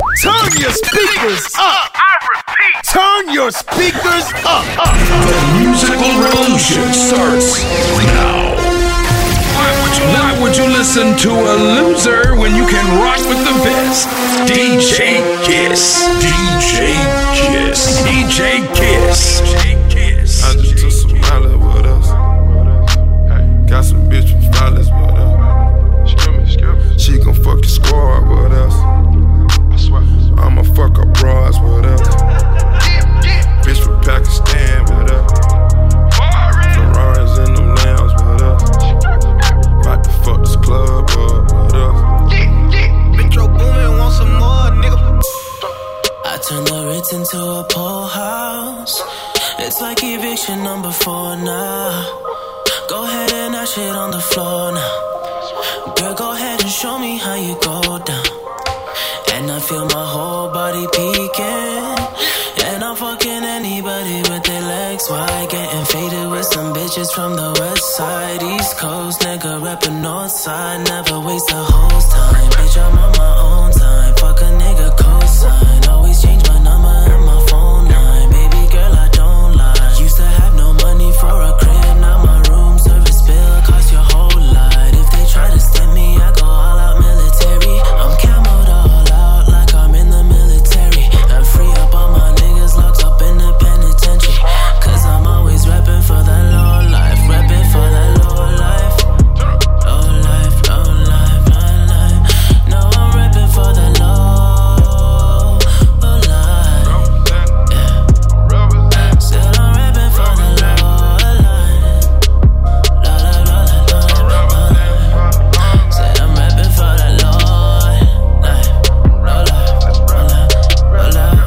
Turn your speakers up. I repeat. Turn your speakers up. The musical revolution starts now. Why would you listen to a loser when you can rock with the best? DJ Kiss. DJ Kiss. DJ Kiss. I just took some Molly with us. Got some bitch from Flawless with us. She gon' fuck your squad with us. I'ma fuck her bras with us. Bitch from Pakistan with us. Ferraris in them lambs with us. About to fuck this club up with us. Metro Boomin, want some more, nigga. I turn the Ritz into a pool house. It's like eviction number 4 now. Go ahead and that shit on the floor now. Girl, go ahead and show me how you go down. And I feel my whole body peeking. And I'm fucking anybody with their legs wide. Getting faded with some bitches from the west side. East Coast, nigga reppin' north side. Never waste a hoe's time. Bitch, I'm on my own time. Fuck a nigga cosign. Always change my number and my phone line. Baby girl, I don't lie. Used to have no money for a crib. Now my room service bill cost your whole lot. If they try to stem me, I go all out military. I'm camoed all out like I'm in the military. And free up all my niggas locked up in the penitentiary. Cause I'm always reppin' for that low life. Reppin' for that low life. Low life, low life, low life. No, I'm reppin' for that low life. Yeah. Still I'm reppin' for the low life. Low life, low life, low life. Said I'm reppin' for the low life. Low life, low life, low life.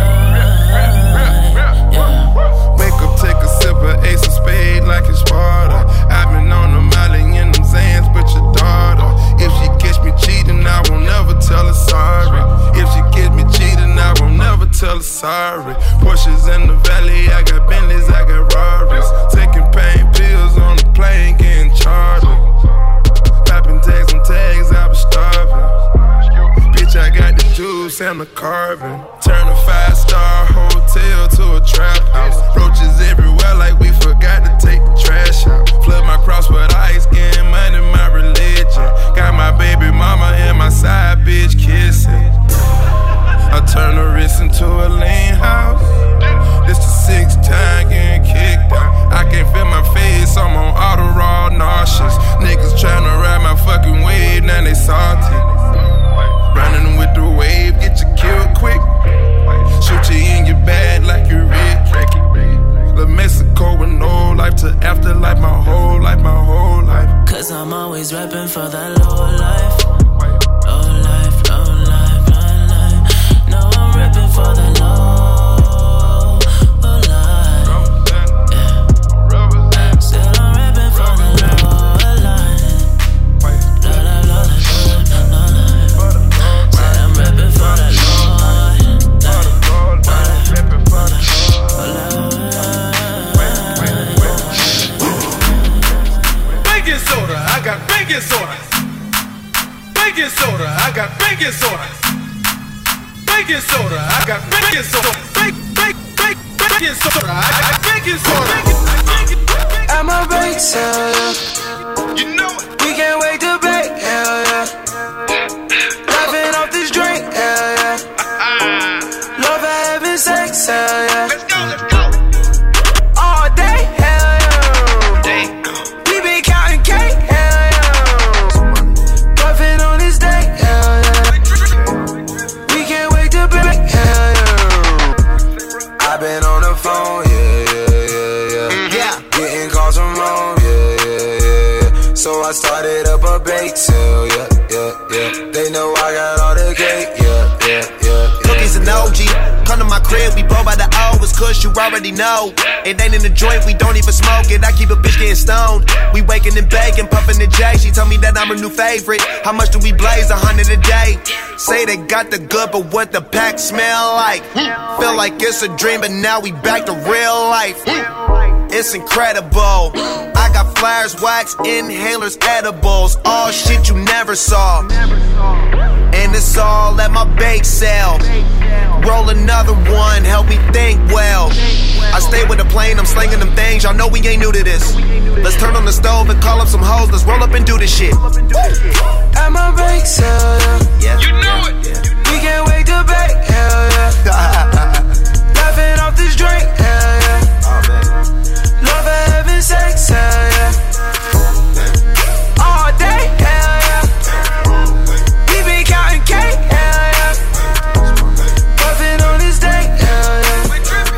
Yeah. Wake up, take a sip of Ace of Spades like it's Sparta. I've been on the Molly in them Zans, but your daughter. If she catch me cheating, I won't never tell her sorry. If she catch me cheating, I won't never tell her sorry. Porsches in the valley, I got Bentleys, I got Rarries. Taking pain pills on the plane, getting charged. Popping tags on tags, I was starving. Bitch, I got the juice and the carving. Turn a 5-star hotel to a trap house. Roaches everywhere like we forgot to take the trash out. Flood my cross with ice, getting money, my religion. Got my baby mama and my side bitch kissing. I turn the wrist into a lean house. This the 6th time getting kicked out. I can't feel my face, I'm on auto raw nauseous. Niggas tryna ride my fucking wave, now they salty. Running with the wave, get you killed quick. Shoot you in your bag like you're Rick. La Mexico with no life to afterlife, my whole life, my whole life. Cause I'm always reppin' for that low life. Low life, low life, low life. No, I'm reppin' for that low life. Yeah. Still I'm reppin' for the low life. Low life, low life, low life. Said I'm reppin' for that low life. Baking soda, I got baking soda. Baking soda, I got baking soda. Baking soda, I got baking soda. Baking soda, I got baking soda. I'm a bake sale, yeah. You know it. We can't wait to bake, hell yeah. Laughing off this drink, hell yeah. Love for having sex, hell yeah. Let's go, let's go. All day, hell yeah. We been counting cake, hell yeah. Profit on this day, hell yeah. We can't wait to bake, hell yeah. I've been on the phone, yeah. Getting calls from home, yeah. So I started up a bake sale, yeah. They know I got all the cake, yeah. Cookies and OG. Come to my crib, we blow by the O. It's kush, you already know. It ain't in the joint, we don't even smoke it. I keep a bitch getting stoned. We waking and baking, puffing the J. She told me that I'm her new favorite. How much do we blaze? 100 a day. Say they got the good, but what the pack smell like? Feel like it's a dream, but now we back to real life. It's incredible. I got flyers, wax, inhalers, edibles. All shit you never saw. and it's all at my bake sale. Roll another one, help me think well. I stay with the plane, I'm slinging them things. Y'all know we ain't new to this. Let's turn on the stove and call up some hoes. Let's roll up and do this shit. At my bake sale, yeah. You know it. We can't wait to bake, hell yeah. Laughing off this drink, hell yeah. Oh, man. Love for heaven's sakes, hell yeah. All day, hell yeah. We been counting cake, hell yeah. Puffin' on this day, hell yeah.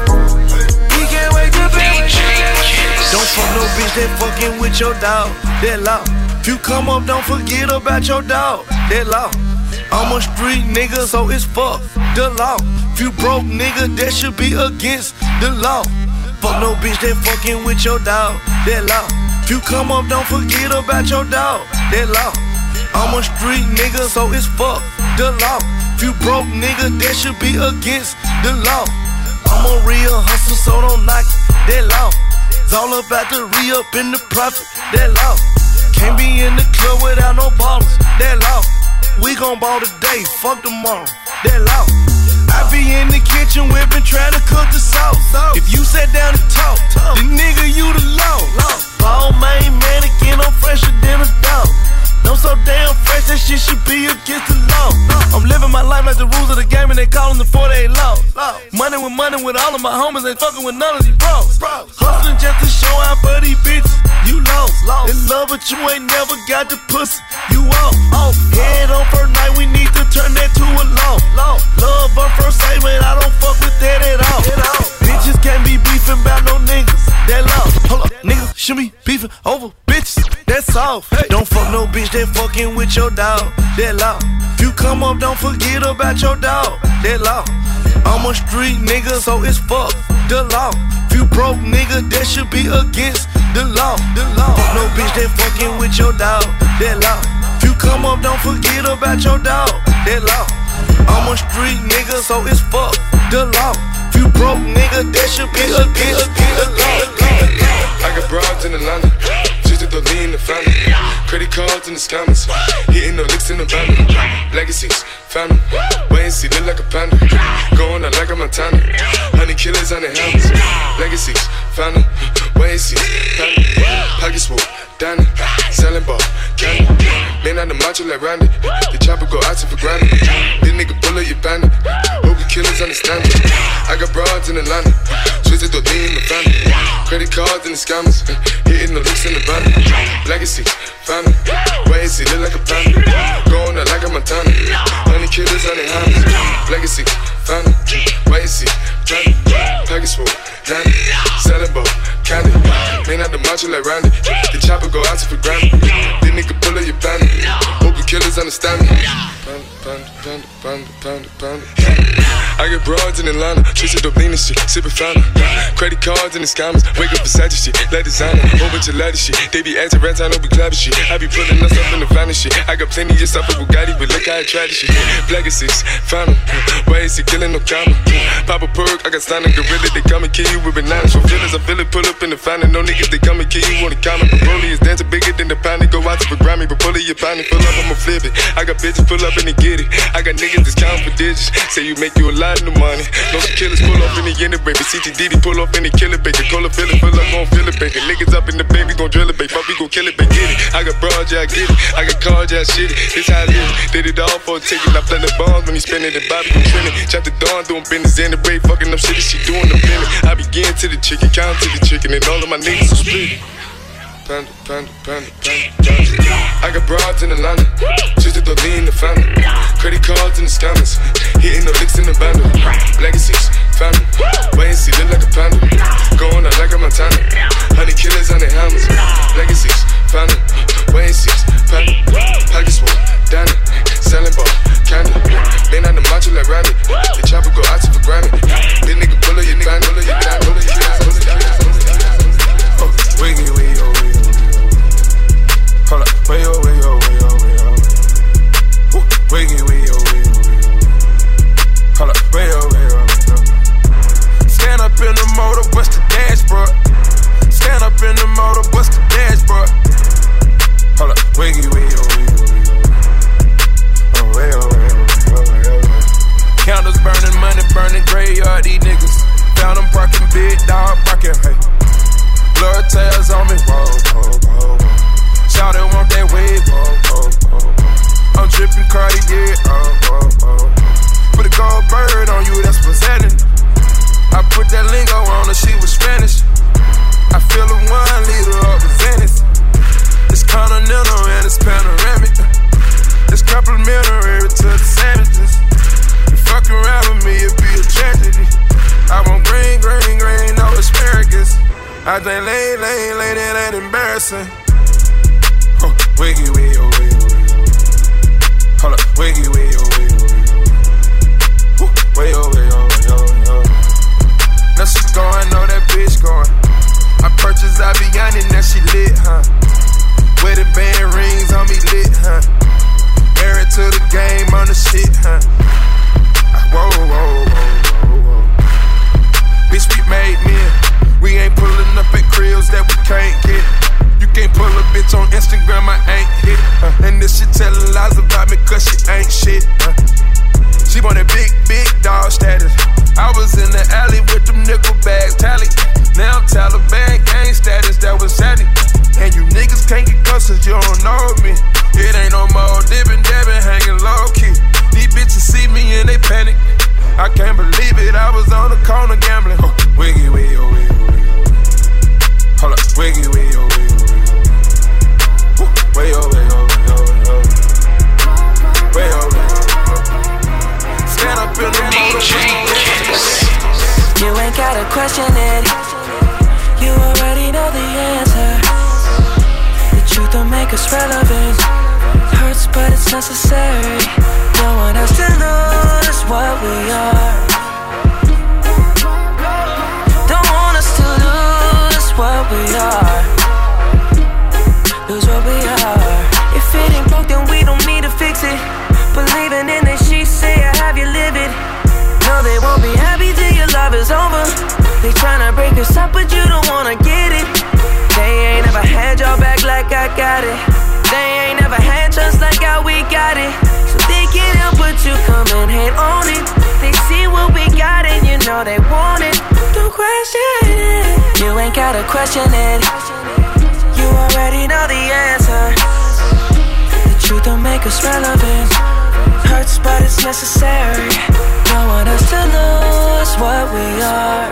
We can't wait to bake. Don't fuck no bitch that fucking with your dog. That law. If you come up, don't forget about your dog. That law. I'm a street nigga, so it's fuck the law. If you broke nigga, that should be against the law. Fuck no bitch that fucking with your dog. That law. If you come up, don't forget about your dog. That law. I'm a street nigga, so it's fuck the law. If you broke nigga, that should be against the law. I'm a real hustler, so don't knock it. That law. It's all about the re-up in the profit. That law. Can't be in the club without no ballers. That law. We gon' ball today, fuck tomorrow. That law. I be in the kitchen whipping, trying to cook the sauce. If you sat down and talk, the nigga you the law. Ball main mannequin, I'm fresher than a dog. I'm so damn fresh, that shit should be against the law. I'm living my life like the rules of the game and they callin' the 48 law. Money with all of my homies, ain't fucking with none of these bros. Hustling just to show out for these bitches. You lost. In love, but you ain't never got the pussy. You off. Head on first night, we need to turn that to a law. Love on first sight, man, I don't fuck with that at all. Bitches can't be beefing about no niggas. That law. Hold up, niggas should be beefing over bitches. That's all. Hey. Don't fuck no bitch that fucking with your dog. That law. If you come up, don't forget about your dog. That law. I'm a street nigga, so it's fuck the law. If you broke nigga, that should be against the law. Fuck no bitch that fucking with your dog. That law. If you come up, don't forget about your dog. That law. I'm a street nigga, so it's fuck the law. If you broke nigga, that should be against the law. I got broads in Atlanta, just to throw in the family. Credit cards in the scammers, hitting the licks in the van. Legacies, family, wait and see, look like a panda. Going out like a Montana, 100 killers on the helmets. Legacies, family, wait and see, family. Pockets full, Danny, selling ball, candy. Man on the macho like Randy, the chopper go out for granted. This nigga pull up your bandit, hope you killers understand it. I got broads in Atlanta, switch to throw in the family. Credit cards in the scammers, hitting the looks in the van. Legacy, family, wait and see, look like a panda. Going out like a Montana, 100 killers on their hands. Legacy, family, wait and see, family. Package full, Danny, selling ball, candy. Man out the macho like Randy, the chopper go out for granted. This nigga pull up your bandit, hope you killers understand me. Panda. I get broads in Atlanta, twisted up lean and shit, sippin' fountain. Credit cards in the scammers, wake up Versace shit, like designer, whole bunch of ladder shit. They be acting rats, I know we clapping shit. I be pulling us up in the finest shit. I got plenty of stuff with Bugatti, but look how I tried this shit. Legacies, fountain, why is he killing no comma? Pop a perk, I got stunning gorilla, they come and kill you with bananas. For feelings, I feel it, pull up in the fountain. No niggas, they come and kill you on the comment. But Broly is dancing bigger than the pound, they go out to the Grammy. But pull it, your pound, pull up, I'ma flip it. I got bitches, pull up and they get it. I got niggas that's counting for digits, say you make you a lot of money. No killers pull up in the end of baby. CTDD pull up in the killer baker. Cola fill it, pull up, gon' fill it baker. Niggas up in the baby, gon' drill it, baby. Fuck, we gon' kill it, baby. Get it. I got broad, yeah, I get it. I got cards, yeah, I shit it. This how I live. Did it all for a ticket. I play the bombs when he spinning the Bobby, I'm trending. Chop the dawn, doing business in the break. Fucking up shit, she doing the minute. I begin to the chicken, count to the chicken, and all of my niggas are split. Panda. I got broads in Atlanta, just to throw in the family. Credit cards in the scammers, hitting the licks in the bundle. Legacies, family, wait and see, look like a panda. Going out like a Montana, 100 killers on their hammers. Legacies, family, wait and see, family. Pockets full, Danny, selling ball, candy. Man on the macho like Randy, the chopper go out for granted. This nigga pull up your band, pull up your band, pull up your band. Wiggy. Hold up, way yo. Wiggy. Hold up, way yo. Stand up in the motor, bust the dashboard. Stand up in the motor, bust the dashboard. Hold up, wiggy. Way yo. running graveyard, these niggas. Found them barking, big dog barking, hey. Blood tails on me, whoa, whoa, whoa, whoa. Shout it, want that wave, whoa, whoa, whoa. I'm dripping Cartier, oh, oh, oh. Put a gold bird on you, that's presenting. I put that lingo on her, she was Spanish. I feel a 1 liter of the Venice. It's continental and it's panoramic. It's complimentary to the sandwiches. You fuck around with me, it'd be a tragedy. I want green, green, green, no asparagus. I think lane, that ain't embarrassing. Oh, wiggy, wiggy, oh, wiggy, wiggy, oh. Hold up, wiggy, wiggy, oh, wiggy, wiggy, oh. Way, oh, way, oh, way, oh, oh. Now she going, know that bitch going. I purchased Aviani, now she lit, huh? Wedding band rings on me lit, huh? Married to the game on the shit, huh? Whoa, whoa, whoa, whoa, whoa. Bitch, we made men. We ain't pulling up at cribs that we can't get. You can't pull a bitch on Instagram, I ain't hit. And this shit telling lies about me cause she ain't shit. She wanted big, big dog status. I was in the alley with them nickel bags tally. Now I'm Taliban gang status, that was happening. And you niggas can't get close cause you don't know me. It ain't no more dipping, dabbing, hanging low key. These bitches see me and they panic. I can't believe it, I was on the corner gambling. Oh, wiggy, wiggy, oh, wiggy, wiggy, oh. Hold up, wiggy, wiggy, oh, wiggy, wiggy, oh. Way, oh, way, oh, way, oh, oh. Way, oh, way, oh, oh. Stand up in the DJ Kiss. You ain't gotta question it. You already know the answer. The truth don't make us relevant. Hurts, but it's necessary. Don't want us to lose what we are. Don't want us to lose what we are. Lose what we are. If it ain't broke, then we don't need to fix it. Believing in it, she say, I have you live it. No, they won't be happy till your love is over. They tryna break us up, but you don't wanna get it. They ain't never had your back like I got it. They ain't never had trust like how we got it. So they can't help but you come and hate on it. They see what we got and you know they want it. Don't question it. You ain't gotta question it. You already know the answer. The truth don't make us relevant. Hurts, but it's necessary. Don't want us to lose what we are.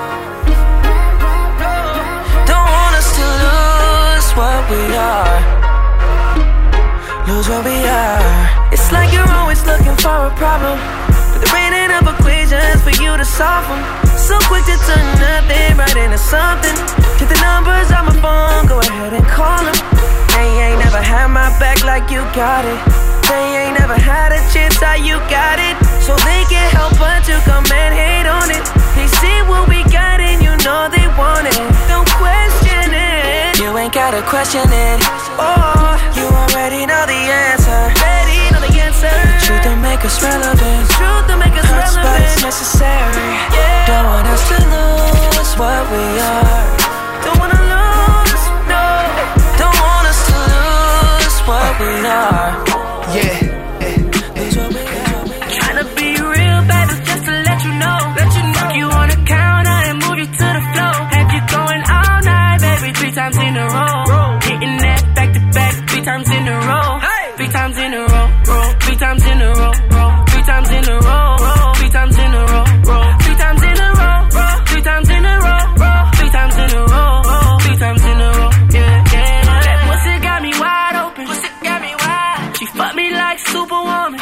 Don't want us to lose what we are. Lose what we are. It's like you're always looking for a problem, but there ain't enough equations for you to solve them. So quick to turn nothing right into something. Get the numbers on my phone, go ahead and call them. They ain't never had my back like you got it. They ain't never had a chance how you got it. So they can't help but to come and hate on it. They see what we got and you know they want it. Don't question it. You ain't gotta question it. Oh, you already know the answer. Already know the answer. The truth don't make us relevant. Truth don't make us relevant. But it's necessary. Yeah. Don't want us to lose what we are. Don't wanna lose, no. Don't want us to lose what we are. Yeah. Lose what we are. Tryna be real, baby, just to let you know. If you wanna count on and move you to the floor. Have you going all night, baby, 3 times in a row. Hitting that back to back, 3 times in a row. 3 times in a row, 3 times in a row, 3 times in a row, 3 times in a row, 3 times in a row, 3 times in a row, 3 times in a row, 3 times in a row. Yeah, yeah. That pussy got me wide open. She fuck me like Superwoman.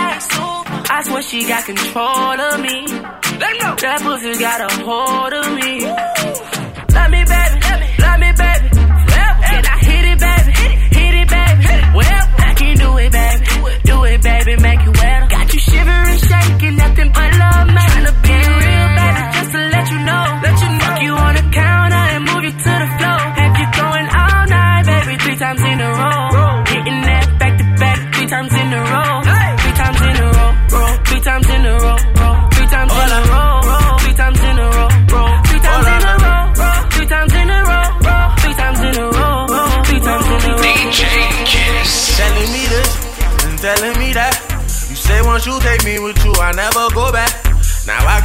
I swear she got control of me. That pussy got a hold of me. Love me, baby. Love me, baby. And I hit it, baby. Hit it, baby. Well, I can do it, baby. Do it, baby. Make you wetter. Got you shivering, shaking, nothing but love, man. Tryna be real, baby, just to let you know. Fuck you on the counter and move you to the floor. Have you going all night, baby? 3 times in a row. Hitting that back to back, 3 times in a row. 3 times in a row. 3 times in a row. 3 times in a row. 3 times in a row. 3 times in a row. 3 times in a row. 3 times in a row. 3 times in a row. DJ Kiss. Telling me this and telling me that. You say once you take me with you, I never go back. Now I got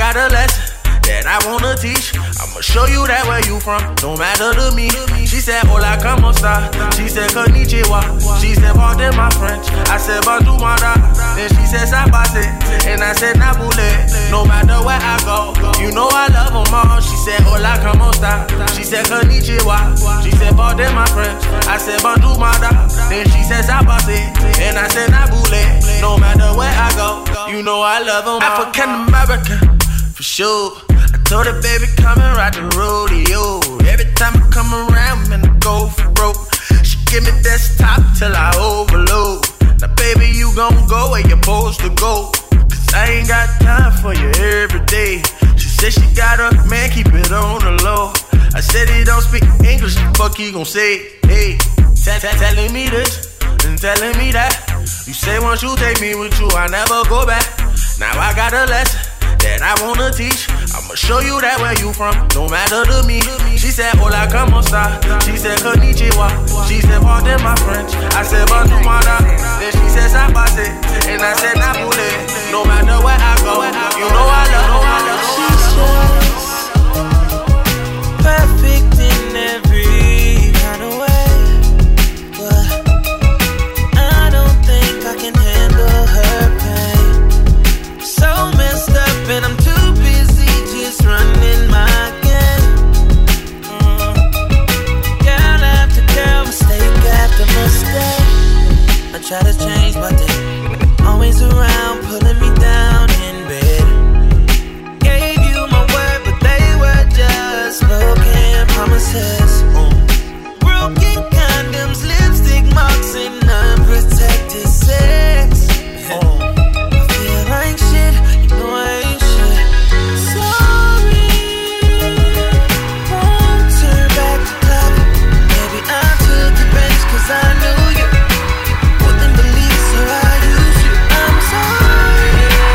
got a lesson that I wanna teach. I'ma show you that where you from, no matter to me. She said, hola, como esta? She said, konnichiwa. She said, pardon my French. I said, bonjour, madame. Then she said, sabase. And I said, nabule. No matter where I go, you know I love them all. She said, hola, como esta? She said, konnichiwa. She said, pardon my French. I said, bonjour, madame. Then she said, sabase. And I said, nabule. No matter where I go, you know I love them all. African American, for sure. I told her, baby, come and ride the rodeo. Every time I come around, man, I go for broke. She give me desktop till I overload. Now, baby, you gon' go where you're supposed to go. Cause I ain't got time for you every day. She said she got a man, keep it on the low. I said he don't speak English, the fuck he gon' say? Hey, telling me this and telling me that. You say once you take me with you, I never go back. Now I got a lesson that I wanna teach. I'ma show you that where you from, no matter to me. She said, hola, como esta? She said, konnichiwa. She said, pardon my French. I said, bonjour, madame. Then she said, sabase. And I said, nabule. No matter where I go, you know I love. She's just perfect in every kind of way, but I don't think I can handle her pain. So messed up and I'm too busy just running my game. Girl after girl, mistake after mistake. I try to change but they always around, pulling me down in bed. Gave you my word but they were just broken promises. Broken condoms, lipstick marks and unprotected sex. I feel like shit, you know I ain't shit. Sorry, won't turn back the clock. Maybe I took advantage cause I knew you wouldn't believe, so I used you. I'm sorry.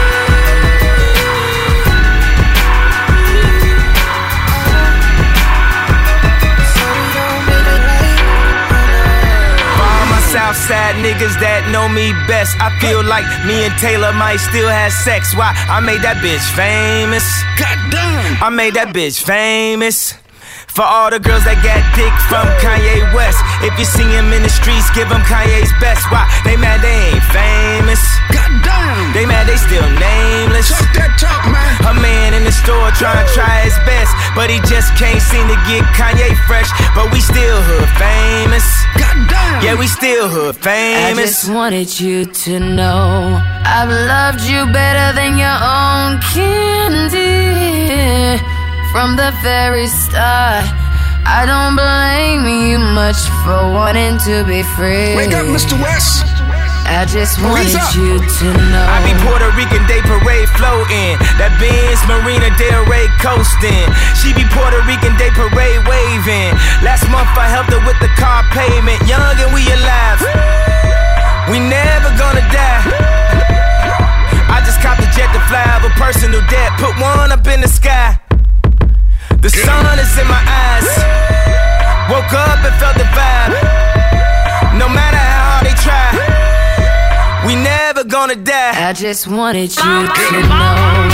Sorry, don't make it right. For all my Southside niggas that know me best, I feel like me and Taylor might still have sex. Why? I made that bitch famous. Goddamn, I made that bitch famous. For all the girls that got dick from Kanye West, if you see him in the streets, give him Kanye's best. Why? They mad they ain't famous. Goddamn, they mad they still nameless. Talk that talk, man. A man in the store trying to try his best, but he just can't seem to get Kanye fresh. But we still hood famous. Goddamn, yeah, we still hood famous. I just wanted you to know I've loved you better than your own candy. From the very start, I don't blame you much for wanting to be free. Wake up, Mr. West. I just wanted you to know I be Puerto Rican Day Parade floating, that Benz Marina Del Rey coasting. She be Puerto Rican Day Parade waving. Last month I helped her with the car payment. Young and we alive, we never gonna die. I just copped a jet to fly over personal debt. Put one up in the sky. The sun is in my eyes. Woke up and felt the vibe. No matter how hard they try, we never gonna die. I just wanted you to know.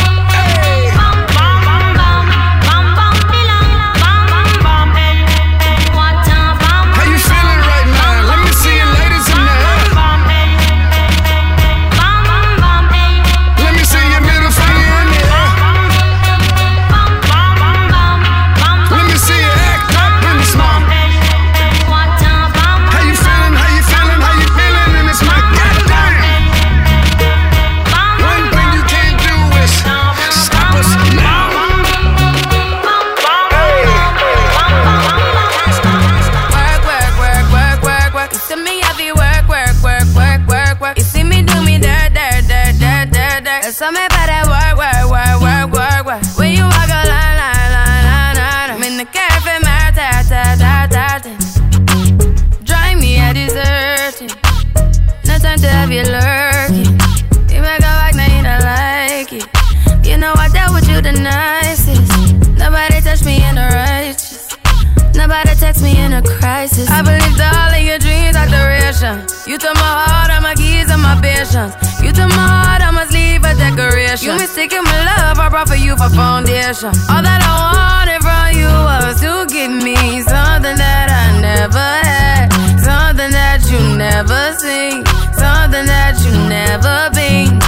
So me better work. When you walk a line. I'm in the cafe, my ta. Drive me a deserting. No time to have you lurking. You make a walk, now you don't like it. You know I dealt with you the nicest. Nobody touched me in the righteous. Nobody text me in a crisis. I believed all of your dreams are duration. You took my heart, all my keys, and my patience. You took my heart, I must leave a decoration. You missed taking my love, I brought for you for foundation. All that I wanted from you was to give me something that I never had, something that you never seen, something that you never been.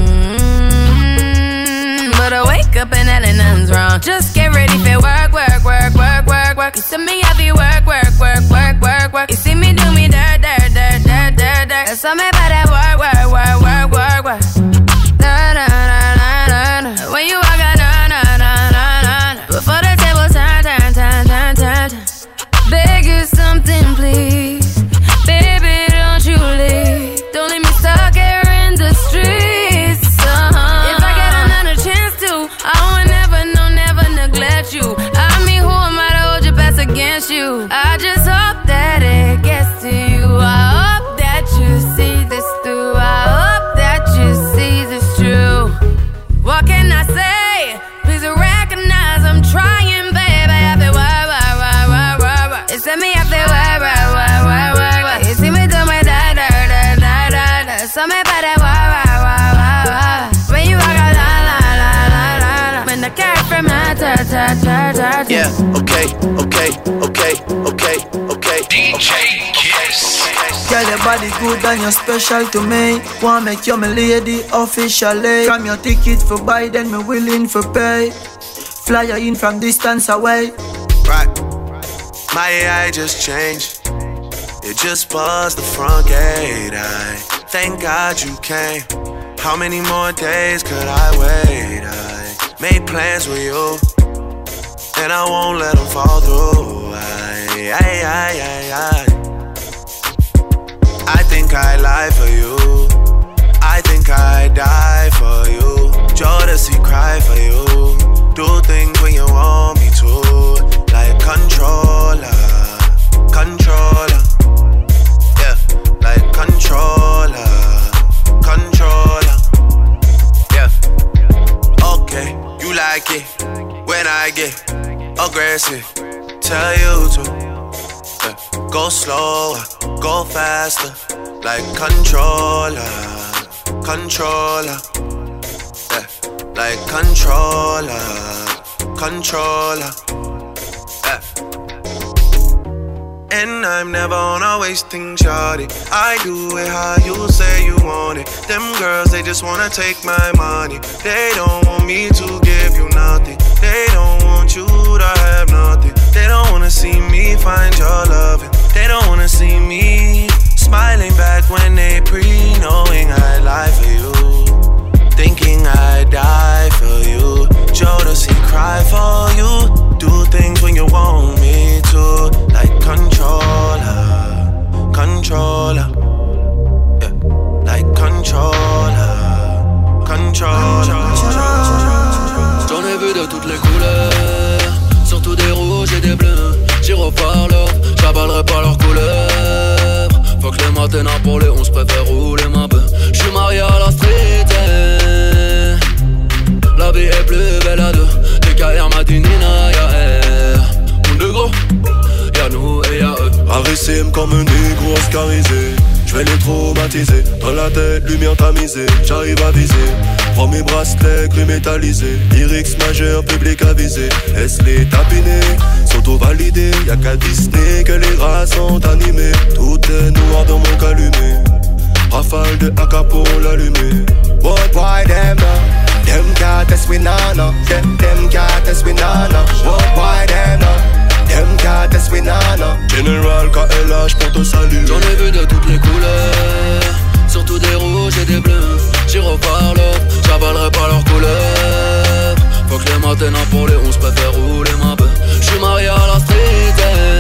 But I wake up and nothing's wrong. Just get ready for work, work, work, work, work, work. You see me heavy work, work, work, work, work, work. You see me do me dirt, dirt, dirt, dirt, dirt, dirt. There's something about that work, work, work, work, work, work. Na na na na na na. When you walk out, na na na na na. Before the table turn, turn, turn, turn, turn, turn. Beg you something, please, baby, don't you leave. Don't leave me stuck here in the streets. If I get another chance to, I would never, no, never neglect you. I mean, who am I to hold your best against you? I just hope that it gets to you. I hope that you see this through. I hope that you see this true. What can I say? Please recognize I'm trying, baby. I feel why. It's me, I feel why. You see me do my da. Something about that why. When you walk out, la. When the cat from my ta. Yeah, okay. DJ Kiss. Girl, your body good and you're special to me. Wanna make you my lady officially. From your ticket for buy, then me willing for pay. Fly you in from distance away. Right. My AI just changed. It just buzzed the front gate. I thank God you came. How many more days could I wait? I made plans with you, and I won't let them fall through. I think I lie for you. I think I die for you. Jodeci cry for you. Do things when you want me to. Like controller. Yeah, like controller. Yeah. Okay, you like it when I get aggressive. Tell you to go slower, go faster. Like controller. Yeah, like controller. Yeah. And I'm never on a wasting shawty. I do it how you say you want it. Them girls, they just wanna take my money. They don't want me to give you nothing. They don't want you to have nothing. They don't wanna see me find your loving. They don't wanna see me smiling back when they knowing I lie for you. Thinking I die for you. Jodeci cry for you. Do things when you want me to. Like controller. Yeah, like controller. J'en ai vu de toutes les couleurs, surtout des rouges et des bleus. J'irai par l'or, j'avalerai pas leurs couleurs. Faut que les matins pour les 11 préfère rouler ma beuh. J'suis marié à la street, la vie est plus belle à deux. DKR Madinina, y'a R. On est gros, y'a nous et y'a eux. Arissime comme un négro oscarisé. J'vais les traumatiser. Dans la tête, lumière tamisée. J'arrive à viser. Prends mes bracelets gris métallisés. Lyrics majeur, public avisé. Laisse-les tapiner, s'auto-valider. Y'a qu'à Disney que les rats sont animés. Tout est noir dans mon calumet. Rafale de AK pour l'allumer. What boy them now? Them can't test we nana. Them can't test we nana. What boy them now? Them can't test we nana. General KLH pour te saluer. J'en ai vu de toutes les couleurs, surtout des rouges et des bleus. J'irai par l'or, j'avalerai pas leurs couleurs. Faut que les matins pour les 11 préfère rouler ma beuh. J'suis marié à la street,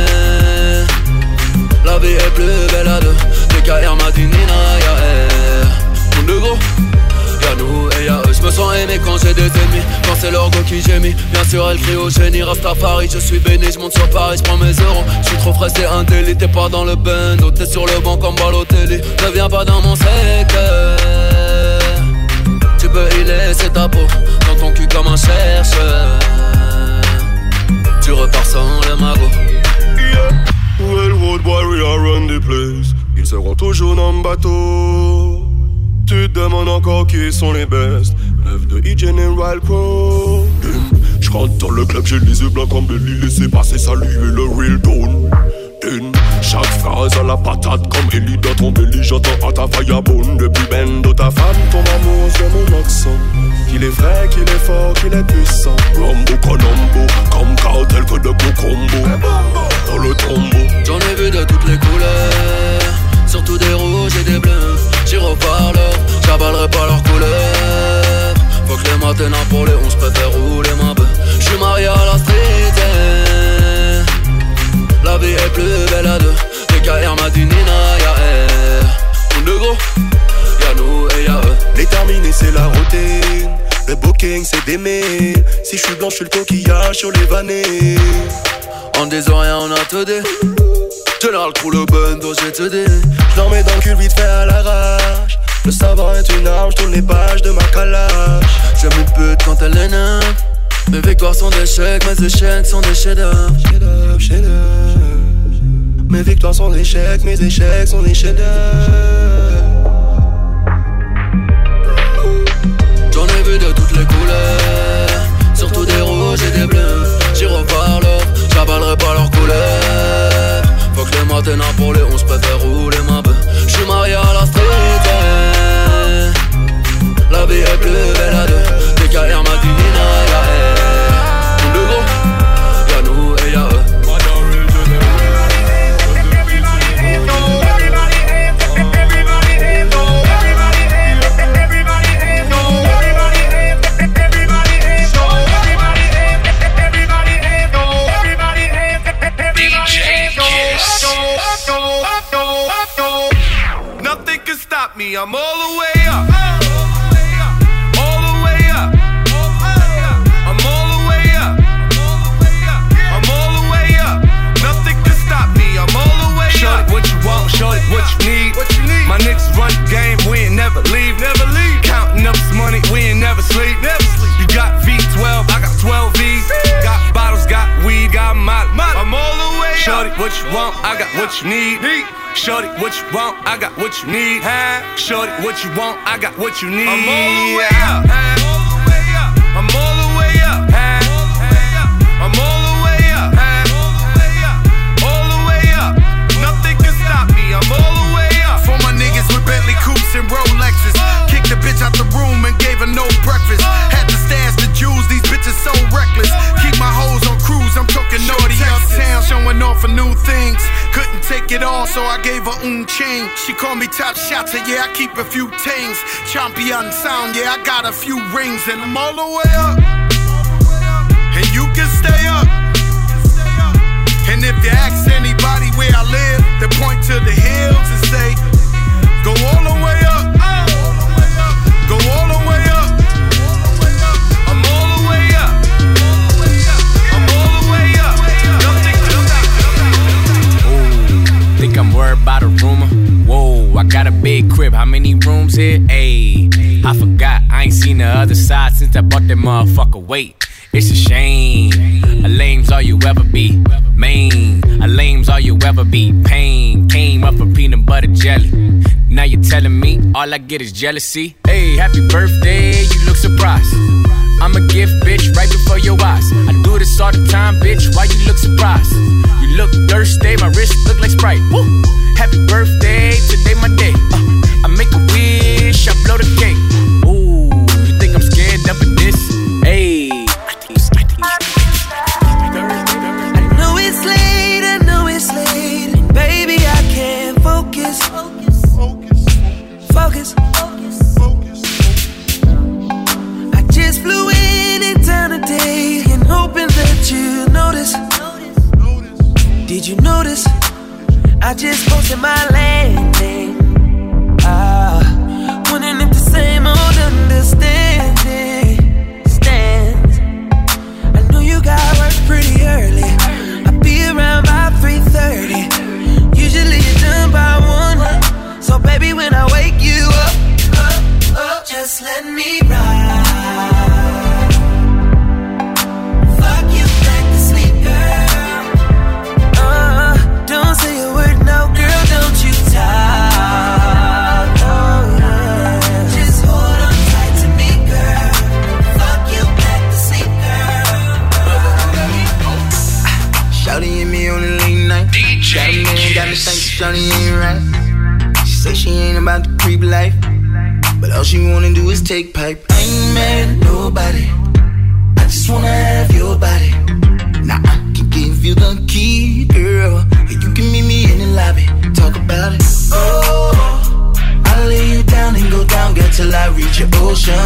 la vie est plus belle à deux. DKR Madinina, y'a R. On est gros, y'a nous et y'a eux. J'me sens aimé quand j'ai des ennemis, quand c'est leur go qui gémit. Bien sûr elle crie au génie, Rastafari, je suis béni. J'monte sur Paris, j'prends mes euros. J'suis trop frais, c'est un délit. T'es pas dans le bando, t'es sur le banc comme Balotelli. Ne viens pas dans mon secteur. Tu peux y laisser ta peau dans ton cul comme un chercheur. Tu repars sans le magot. Well, road warrior run the place. Ils seront toujours dans le bateau. Tu te demandes encore qui sont les bestes. 9 de The E-General Crow. J'rentre dans le club, j'ai les yeux blancs comme Belly. Laissez passer, saluer le real tone. Chaque phrase à la patate comme Ellie dans ton belly. J'entends à ta firebone. Depuis Bendo, ta femme, ton amour sur mon accent. Qu'il est vrai, qu'il est fort, qu'il est puissant. Rambo, Colombo, comme cartel que de beaux combos. Dans le tombeau. J'en ai vu de toutes les couleurs, surtout des rouges et des bleus. J'y reparle, j'avalerai pas leurs couleurs. Faut que les matins pour les 11 préfère rouler ma bœuf. J'suis marié à la street. La vie est plus belle à deux. DKR m'a dit Nina, y'a elle. De gros, y'a nous et y'a eux. Les terminés c'est la routine. Le booking c'est d'aimer. Si j'suis blanc j'suis le coquillage sur les vannées. En disant rien on a te dit. Général crew le bendo j'ai te dit. J'l'en mets dans le cul vite fait à l'arrache. Le savoir est une arme, j'tourne les pages de ma calage. J'aime une pute quand elle est neuve. Mes victoires sont des chèques, mes échecs sont des chefs-d'œuvre. Mes victoires sont des chèques, mes échecs sont des chefs-d'œuvre. J'en ai vu de toutes les couleurs, surtout des rouges et des bleus. J'y reparle, j'avalerai pas leurs couleurs. Faut que les matins pour les 11 préfère rouler ma bœuf. J'suis marié à la street. La vie est plus belle à deux. DKR m'a dit Nina, y'a elle. De gros, y'a nous et y'a eux. Nothing can stop me, I'm all the way up. All the way up. I'm all the way up. I'm all the way up. Nothing can stop me, I'm all the way up. Shorty, what you want, shorty, what you need. My niggas run the game, we ain't never leave. Counting up this money, we ain't never sleep. You got V12, I got 12 V's. Got bottles, got weed, got molly. I'm all the way up. Shorty, what you want, I got what you need. Shorty, what you want, I got what you need. Shorty, what you want, I got what you need. I'm all the way up. I'm all the way up. I'm all the way up. All the way up. Nothing can stop me, I'm all the way up. For my niggas with Bentley coupes and Rolexes. Kicked the bitch out the room and gave her no breakfast. Had to stash the jewels, these bitches so reckless. Keep my hoes on cruise, I'm talking naughty uptown, showing off for new things. Couldn't take it all, so I gave her chain. She called me top shotter, yeah, I keep a few tings. Champion sound, yeah, I got a few rings. And I'm all the way up, and you can stay up. And if you ask anybody where I live, they point to the hills and say, go all the way up. Go all the way up. I'm all the way up. I'm all the way up. Nothing to stop. Ooh, think I'm worried about a rumor. Whoa, I got a big crib. How many rooms here? Ayy, I forgot. I ain't seen the other side since I bought that motherfucker. Wait, it's a shame. A lame's all you ever be. Main, a lame's all you ever be. Pain came up for peanut butter jelly. Now you're telling me all I get is jealousy. Hey, happy birthday, you look surprised. I'm a gift, bitch, right before your eyes. I do this all the time, bitch, why you look surprised? You look thirsty, my wrist look like Sprite. Woo! Happy birthday, today my day. I make a wish, I blow the cake. Ooh, you think I'm scared of this? Hey, I know it's late, and baby I can't focus. I just flew in town today and hoping that you notice. Did you notice? I just posted my landing. Wondering if the same old understanding stands. I know you got work pretty early. I'll be around by 3:30. Usually you're done by 1. So baby, when I wake you up, just let me ride. Fuck you back to sleep, girl. Don't say a word, no, girl, don't you talk. Oh yeah, just hold on tight to me, shawty ain't right. She say she ain't about the creep life, but all she wanna do is take pipe. I ain't mad at nobody, I just wanna have your body. Now I can give you the key, girl, and you can meet me in the lobby. Talk about it. Oh, I'll lay you down and go down, girl, till I reach your ocean.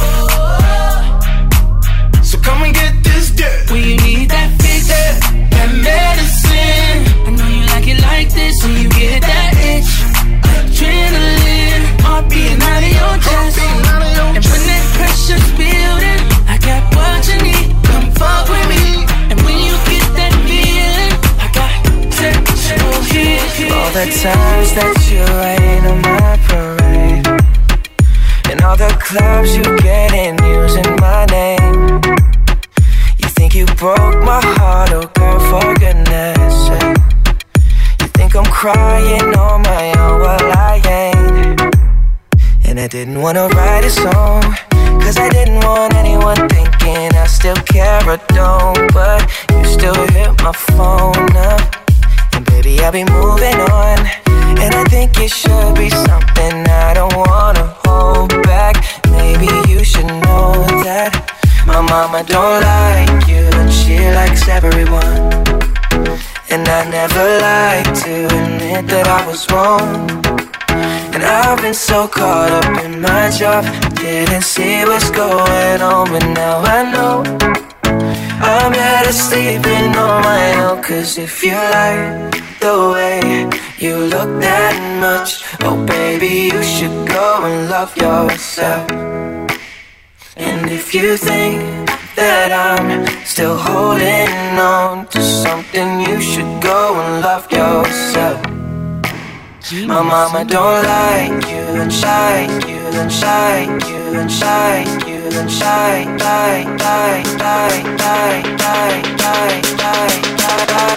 So come and get this dirt. When you need that fix, that medicine. I know you like it like this when you get that itch. Adrenaline, heart beating out of your chest. And when that pressure's building, I got what you need. Come fuck with me. And when you get that feeling, I got sexual heat. All the times that you rain on my parade, and all the clubs you get in using my name. You think you broke my heart, oh girl, for goodness sake. You think I'm crying on my own, well I ain't. And I didn't wanna write a song, cause I didn't want anyone thinking I still care or don't. But you still hit my phone up, and baby I'll be moving on. And I think it should be something I don't wanna hold back. Maybe you should know that my mama don't like you, and she likes everyone. And I never like to admit that I was wrong. And I've been so caught up in my job, didn't see what's going on. But now I know I'm better sleeping on my own. Cause if you like the way you look that much, oh baby, you should go and love yourself. And if you think that I'm still holding on to something, you should go and love yourself. My mama don't like you, and shy you, and shy you, and shy you, and shy, die, die, die, die, die, die, die, die,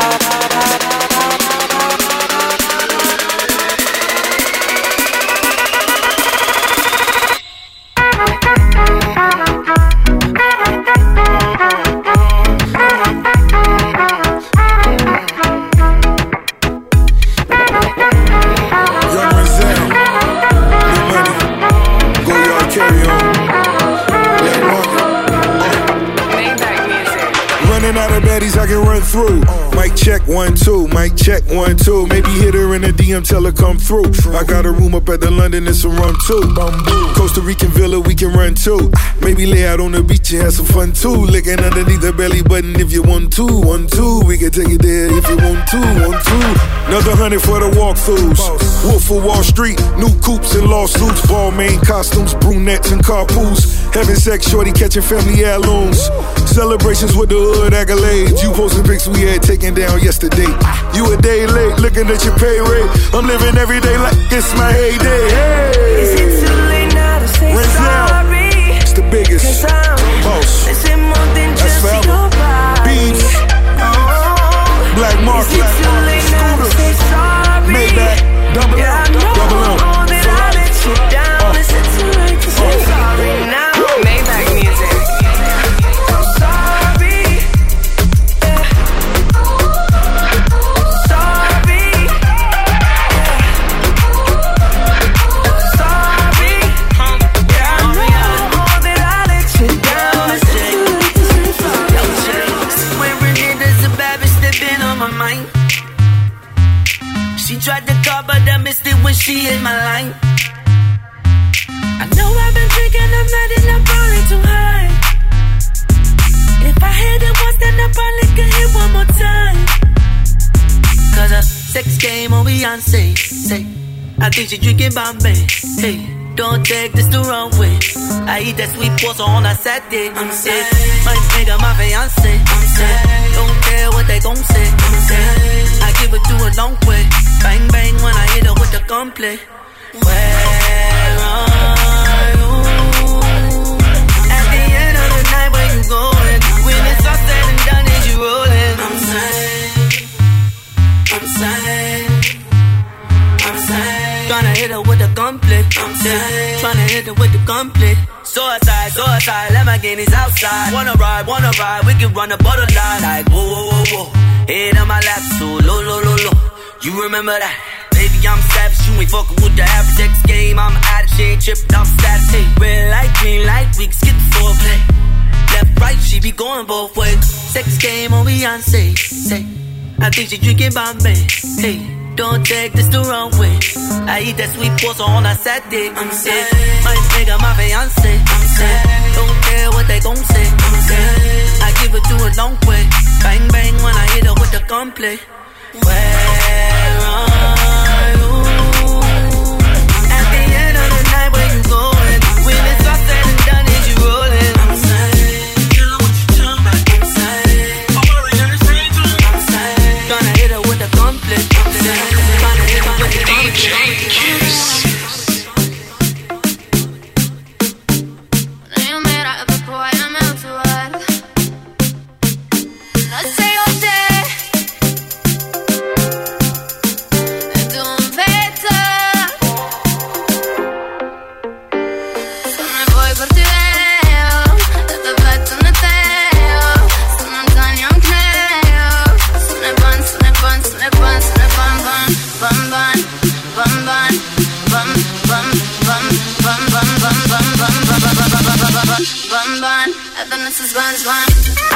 I can run through. Mic check 1 2, mic check 1 2. Maybe hit her in the DM, tell her come through. I got a room up at the London and some rum too. Costa Rican villa we can run too. Maybe lay out on the beach and have some fun too. Licking underneath the belly button if you want to. 1 2, we can take it there if you want to. 1 2. Another 100 for the walkthroughs. Wolf of Wall Street, new coupes and lawsuits. Balmain costumes, brunettes and carpools. Having sex, shorty catching family heirlooms. Celebrations with the hood accolades. You posting pics we had taken down yesterday. You a day late, looking at your pay rate. I'm living every day like it's my heyday. Hey. Is it too late now to say sorry? It's the biggest. Cause I'm boss. missing more than just your body. Beats. Oh. Black Market. Is it too late now to say sorry? Maybach. Double yeah, M. Double M. That I let you down. Is it too late to say sorry now? Maybach music. I'm sorry. Yeah. Sorry. Sorry. Yeah, I know that I let you down. Is it too late to say sorry? Swearing it is a bad bitch stepping on my mind. She tried to call, but I missed it when she hit my line. I know I've been drinking, I'm not in the probably too high. If I hit it once, then I probably could hit one more time. Cause a sex game on Beyonce. Say, I think she drinking Bombay. Hey, don't take this the wrong way. I eat that sweet pasta on a Saturday. I'm sick. My nigga, my fiance. I'm sick. Don't care what they gon' say. I'm sick. I give it to a long way. Bang bang when I hit her with the gunplay. Where are you? At the end of the night, where you going? When it's all said and done, is you rolling? I'm sad. I'm sad. I'm sad. Tryna hit her with the gunplay. I'm sad. Tryna hit her with the gunplay. Suicide, Lamborghinis outside. Wanna ride, we can run the borderline. Like, whoa, whoa, whoa, whoa. Head on my lap, so low, low, low, low. You remember that? Baby, I'm savage, you ain't fucking with the average X game. I'm addict, she ain't tripping off status. Hey, red light, green light, we can skip the foreplay. Left, right, she be going both ways. Sex game on Beyonce. Say, I think she drinking Bombay. Hey, don't take this the wrong way. I eat that sweet pasta on a Saturday. I'm saying, my nigga, my fiance. I'm saying, don't care what they gon' say. I'm saying, I give it to a long way. Bang bang when I hit her with the gunplay. Where are you? At the end of the night, where you going? When it's all said and done, is you rolling? I'm saying, girl, what you talking about? I'm saying, I'm already straight to it. I'm saying, gonna hit her with the gunplay. I'm saying, gonna hit her with the gunplay. DJ Kiss. No matter if it's boy, I'm out to what. Let's say all day. Bun bun, I think this is buns bun.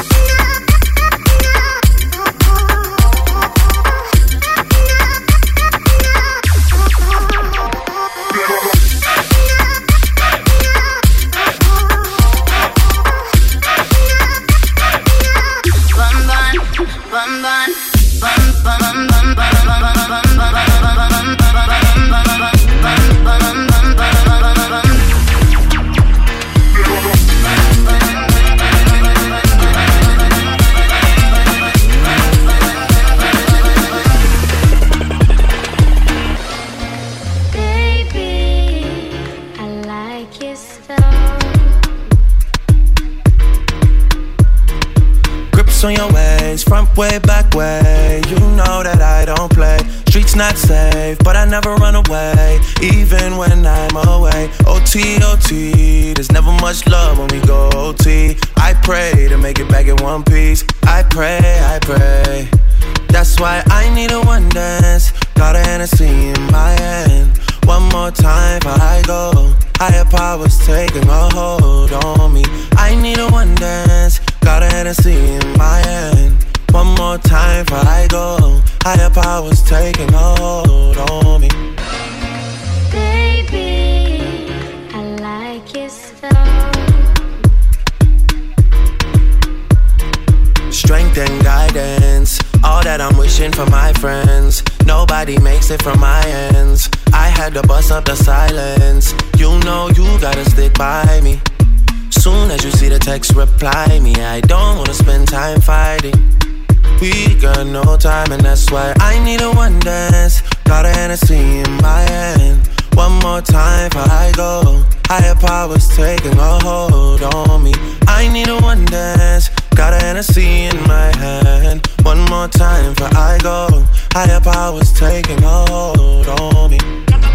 On your ways, front way, back way. You know that I don't play. Streets not safe, but I never run away, even when I'm away. OT, OT, there's never much love when we go OT. I pray to make it back in one piece. I pray, I pray. That's why I need a one dance. Got a Hennessy in my hand. One more time before I go. Higher powers taking a hold on me. I need a one dance. Got a Hennessy in my hand. One more time before I go. Higher powers taking a hold on me. Baby, I like your style. Strength and guidance, all that I'm wishing for my friends. Nobody makes it from my ends. I had to bust up the silence. You know you gotta stick by me. Soon as you see the text, reply me. I don't wanna spend time fighting. We got no time and that's why I need a one dance. Got a Hennessy in my hand. One more time before I go. Higher powers taking a hold on me. I need a one dance. Got a Hennessy in my hand. One more time before I go. Higher powers taking a hold on me.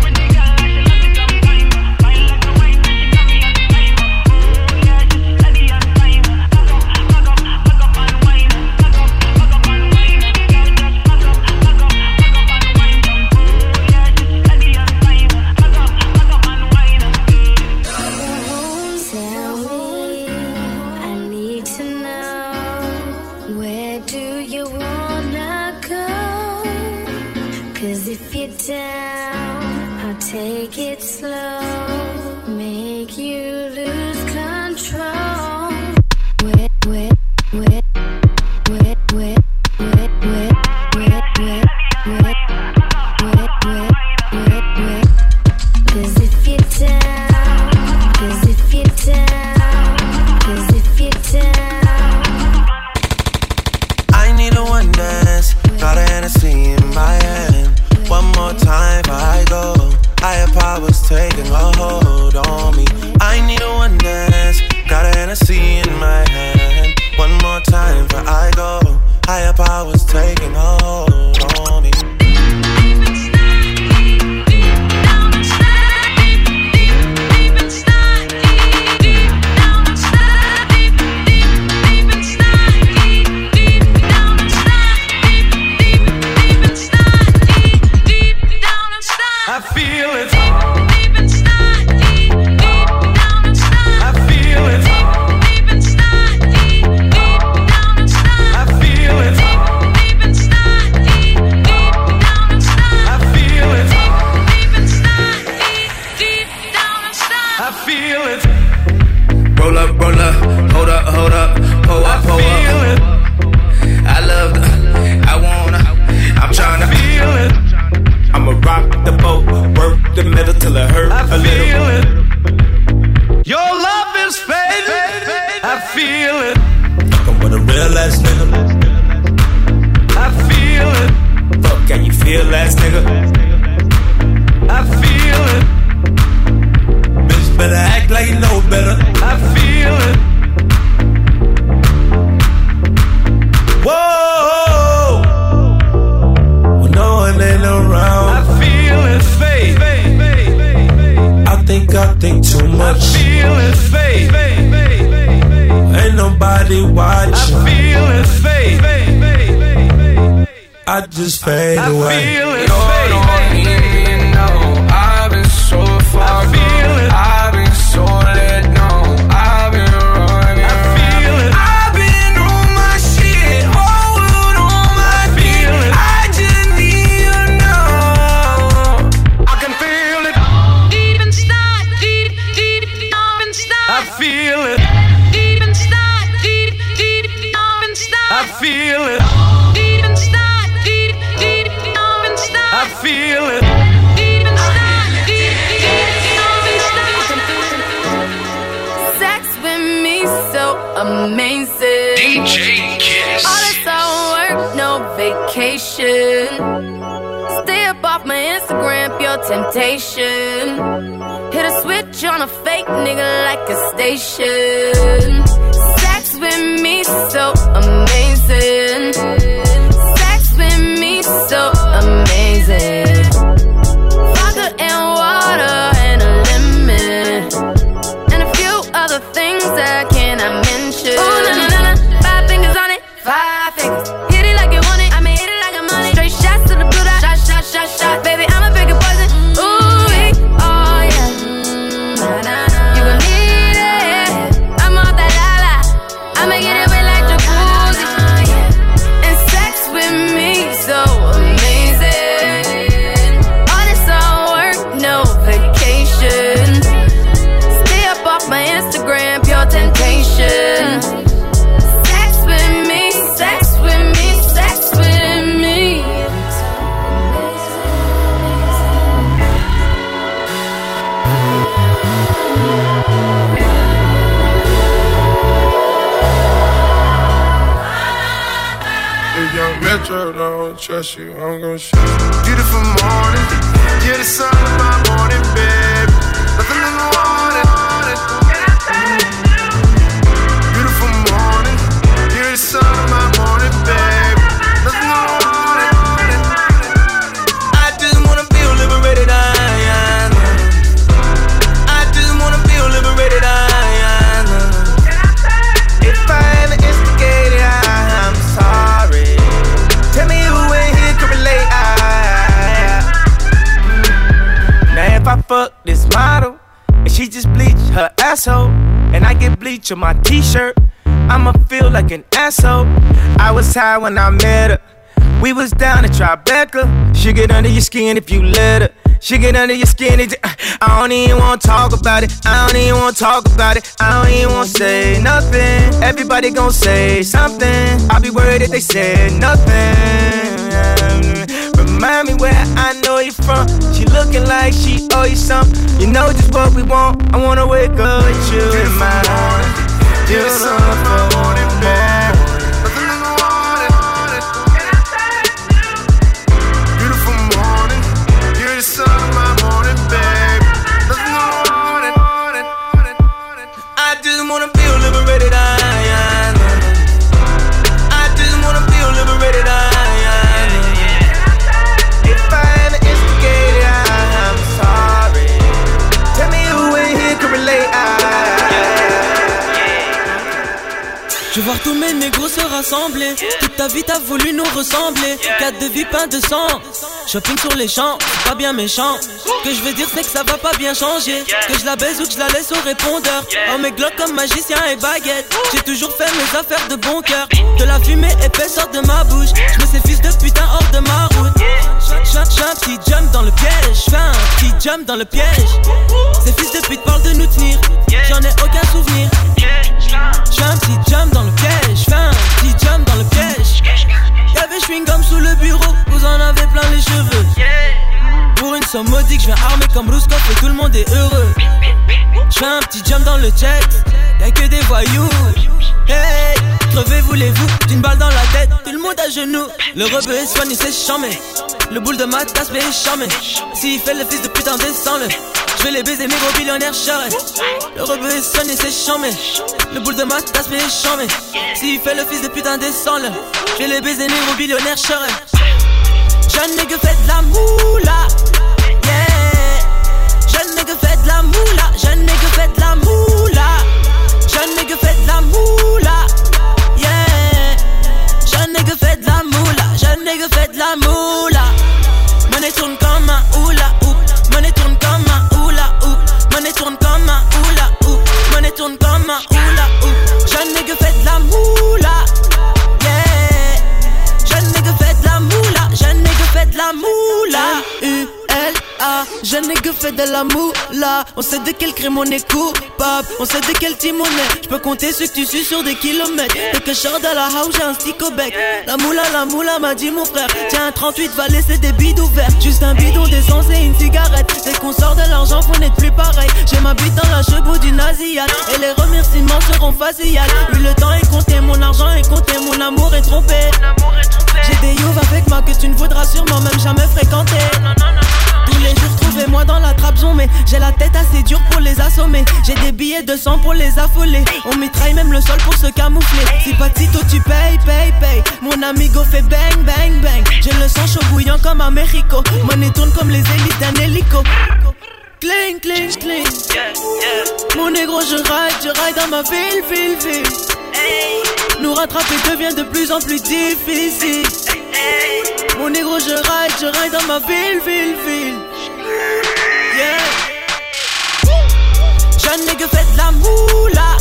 Take it slow, make you lose control. Wet, wet, wet, wet, wet, wet, wet, wet, wet, wet, wet, wet, wet, wet. 'Cause if you're down, 'cause if you're down, 'cause if you're down. I need a one dance, got a Hennessy in my hand. One more time before I go. Higher powers taking a hold on me. I need a feel it. Fucking with a real ass nigga. I feel it. Fuck, can you feel ass nigga? I feel it. Bitch better act like you know better. I feel it. Whoa, when no one ain't around. I feel it, fade. I think too much. I feel it, fade. Ain't nobody watching. I feel it, fade. I just fade away. I feel it, fade. I've been so far. I feel it. I've been so let go. I've been running. I feel it. I've been on my shit. Hold on my feel it. I just need you know. I can feel it. Deep inside, deep inside. I feel it. Deep inside, deep inside. I feel it. Deep inside, deep inside. I feel it. Amazing. DJ Kiss. All this all work, no vacation. Stay up off my Instagram, pure temptation. Hit a switch on a fake nigga like a station. Sex with me so amazing. Sex with me so amazing. Vodka and water and a lemon. And a few other things that cannot mention. Ooh, na na na na, 5 fingers on it, 5 fingers. Hit it like you want it, I mean hit it like a money. Straight shots to the blue dot, shot, shot, shot, shot. Baby, I'm a bigger poison. Ooh, oh yeah. Na na na, you gon' need it. I'm off that la la, I'ma get it wet like jacuzzi. And sex with me so amazing. All this all work, no vacation. Stay up off my Instagram, pure temptation. Sex with me, sex with me, sex with me. If young Metro don't trust you, I'm gon' shoot you. Beautiful morning, you're the sun of my morning, babe. Nothing in the water. Beautiful morning, you're the sun of my morning, babe. Nothing in the water. I just wanna feel liberated, I just wanna feel liberated, If I ever instigated, I'm sorry. Tell me who in here can relate, Now if I fuck this model and she just bleach her asshole, and I get bleach on my t-shirt, I'ma feel like an asshole. I was high when I met her. We was down at Tribeca. She get under your skin if you let her. She get under your skin. I don't even wanna talk about it. I don't even wanna talk about it. I don't even wanna say nothing. Everybody gon' say something. I'll be worried if they said nothing. Remind me where I know you from. She looking like she owe you something. You know just what we want. I wanna wake up with you in my morning. You're the sun of my morning, babe. Nothing in the water. Beautiful morning, you're the sun of my morning, babe. Nothing in the water. I just wanna feel liberated, I just wanna feel liberated, If I ever instigated, I'm sorry. Tell me who in here can relate, Je veux voir tous mes négros se rassembler. Toute ta vie t'as voulu nous ressembler. 4 de vie, pain de sang. Shopping sur les champs, pas bien méchant. Ce que je veux dire c'est que ça va pas bien changer. Que je la baise ou que je la laisse au répondeur. Oh mes glocks comme magicien et baguette. J'ai toujours fait mes affaires de bon cœur. De la fumée épaisse sort de ma bouche. Je mets ces fils de putain hors de ma route. J'fais un petit jump dans le piège. J'fais un petit jump dans le piège. Ces fils de pute parlent de nous tenir. J'en ai aucun souvenir. J'fais un petit jump dans le piège. J'fais un petit jump dans le piège. Y'avait chewing-gum sous le bureau. Vous en avez plein les cheveux. Pour une somme modique, j'viens armé comme Rouskov et tout le monde est heureux. fais un petit jump dans le jet. Y'a que des voyous. Hey, crevez voulez-vous d'une balle dans la tête, tout le monde à genoux. Le rebeu est soigné, c'est charmé. Le boule de ma tasse est charmé. S'il fait le fils de putain, descends-le. Je vais les baiser, mes gros billionnaires charrés. Le rebeu est soigné, c'est charmé. Le boule de ma tasse est charmé. S'il fait le fils de putain, descends-le. Je vais les baiser, mes gros billionnaires charrés. Jeune nègre fait de la moula. Yeah. Jeune nègre fait de la moula. Jeune nègre fait de la moula. Jeune nègre fait de la moula. Yeah. Jeune nègre fait de la moula. Jeune nègre fait de la moula. Money tourne comme un hula hoop. Money tourne comme un hula hoop. Money tourne comme un hula hoop. Money tourne comme un hula hoop. Jeune nègre fait de la moula. Yeah. Jeune nègre fait de la moula. Jeune nègre fait de la moula. U-L-A. Jeune nègre fait de la moula. On sait de quel crime on est coupable. On sait de quel team on est. J'peux compter ce que tu suis sur des kilomètres. Dès que je sors de la house, j'ai un stick au bec. La moula m'a dit mon frère. Tiens, un 38 va laisser des bides ouverts. Juste un bidon d'essence et une cigarette. Dès qu'on sort de l'argent, faut n'être plus pareil. J'ai ma bite dans la chevaux d'une asiate. Et les remerciements seront faciales. Oui, le temps est compté, mon argent est compté. Mon amour est trompé. J'ai des youves avec moi que tu ne voudras sûrement même jamais fréquenter. Tous les jours, trouvez-moi dans la trappe zone. Mais j'ai la tête assez dure pour les assommer. J'ai des billets de sang pour les affoler. On mitraille même le sol pour se camoufler. Si patito tu payes. Mon amigo fait bang bang bang. J'ai le sang chaud bouillant comme à Mexico. Money tourne comme les hélices d'un hélico. Cling cling cling. Mon négro je ride dans ma ville. Nous rattraper devient de plus en plus difficile. Mon négro je ride dans ma ville. Yeah. Jeune nègre fait de la moula.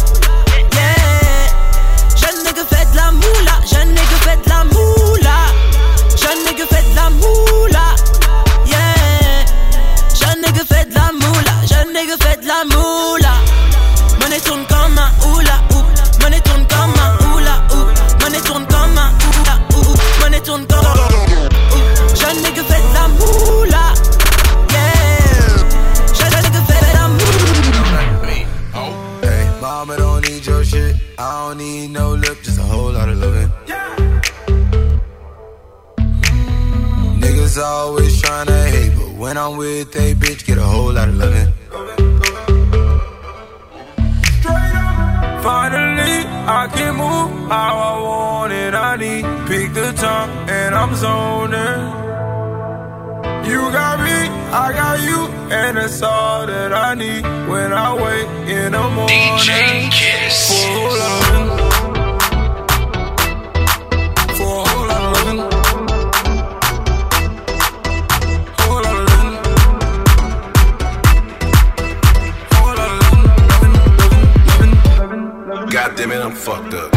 Yeah. Jeune nègre fait de la moula. Jeune nègre fait de la moula. Jeune nègre fait de la moula. Yeah. Jeune nègre fait de la moula. Jeune nègre fait de la moula. Money tourne comme un hula hoop. Money tourne comme un hula hoop. Money tourne comme un hula hoop. Money tourne comme un hula hoop. Jeune nègre fait de la moula. Mama don't need your shit. I don't need no lip, just a whole lot of loving. Niggas always tryna hate, but when I'm with a bitch, get a whole lot of loving. Finally, I can move how I want it. I need pick the time and I'm zoning. You got me, I got you, and that's all that I need when I wake in the morning. DJ Kiss. For a whole lot of loving. For a whole lot of loving. Whole lot of loving. Whole lot of loving. God damn it, I'm fucked up.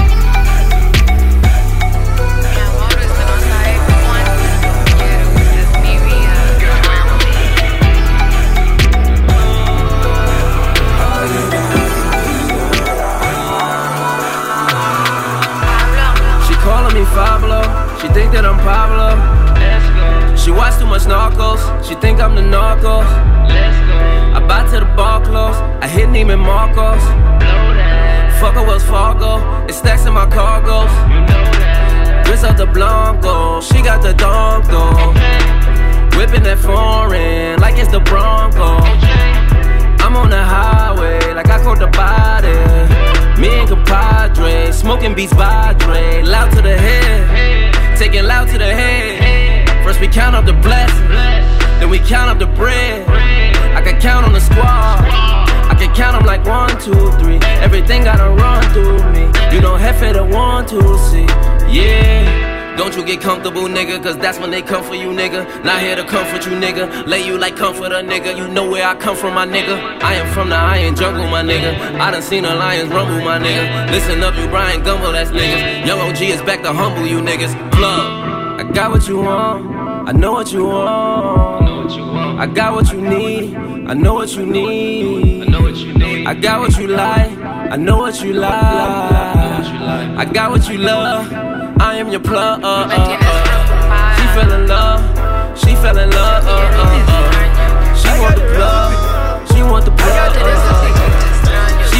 Pablo, she think that I'm Pablo. Let's go. She watch too much Narcos, she think I'm the Narcos. Let's go. I buy to the bar close, I hit Neiman Marcos. Fuck her Wells Fargo, it's stacks in my cargos. You know that. Wrist up the Blanco, she got the Donko. Okay. Whipping that foreign like it's the Bronco. Okay. I'm on the highway like I caught the body. Me and compadre, smoking beats by Dre. Loud to the head, taking loud to the head. First we count up the blessings, then we count up the bread. I can count on the squad, I can count them like 1, 2, 3. Everything gotta run through me. You know Hefe the 1, 2, see. Yeah. Don't you get comfortable, nigga, cause that's when they come for you, nigga. Not here to comfort you, nigga. Lay you like comforter, nigga. You know where I come from, my nigga. I am from the iron jungle, my nigga. I done seen the lions rumble, my nigga. Listen up, you Brian Gumbo, that's niggas. Young OG is back to humble you, niggas. Plug, I got what you want. I know what you want. I got what you need. I know what you need. I got what you like. I know what you like. I got what you love. I am your plug. She fell in love. She fell in love. She want the plug. She want the plug.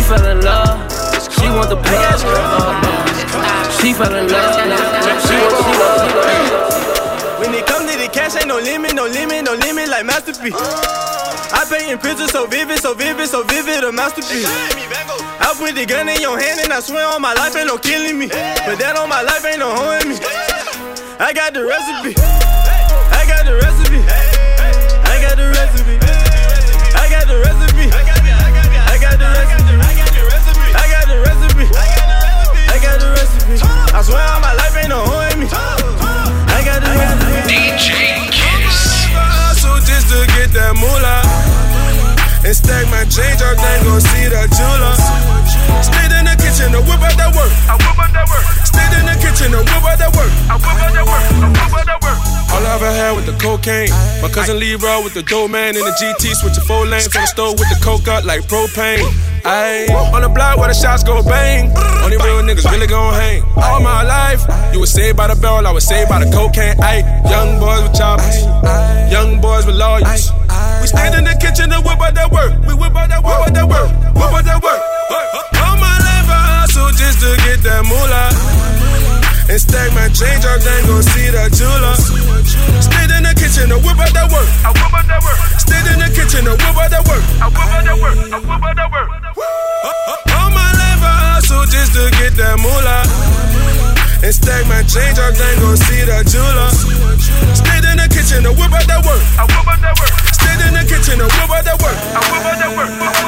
fell in love. She want the plug. She fell in love. She when it comes to the cash, ain't no limit, no limit, no limit like masterpiece. I paint in pictures so vivid, so vivid, so vivid, a masterpiece. I put the gun in your hand and I swear on my life ain't no killing me. But that on my life ain't no holding me. I got the recipe. I got the recipe. I got the recipe. I got the recipe. I got the recipe. I got the recipe. I got the recipe. I got the recipe. I swear on my life ain't no holding me. I got the recipe. DJ Kiss. So just to get that moolah and stack my change up, then go see that jeweler. Stayed in the kitchen to whip out that work. I whip out that work. Stayed in the kitchen to whip out that work. I whip out that work. I whip out that work. All I ever had with the cocaine. My cousin Leroy with the dope man in the GT, switching 4 lanes on the stove with the coke up like propane. Ayy, on the block where the shots go bang. Only real niggas really gon' hang. All my life, you was saved by the barrel, I was saved by the cocaine. Ayy, young boys with choppers, young boys with lawyers. We stand in the kitchen to whip out that work. We whip out that work, whip out that work, whip out that work. All my life I hustle just to get that moolah and stack my change up, then go see that jeweler. Stayed in the kitchen to whip out that work. I whip out that work. Stayed in the kitchen to whip out that work. I whip out that work. I whip out that work. All my life I hustle just to get that moolah and stack my change up, then go see that jeweler. Stayed in the kitchen to whip out that work. I whip out that work. Stayed in the kitchen to whip out that work. I whip out that work.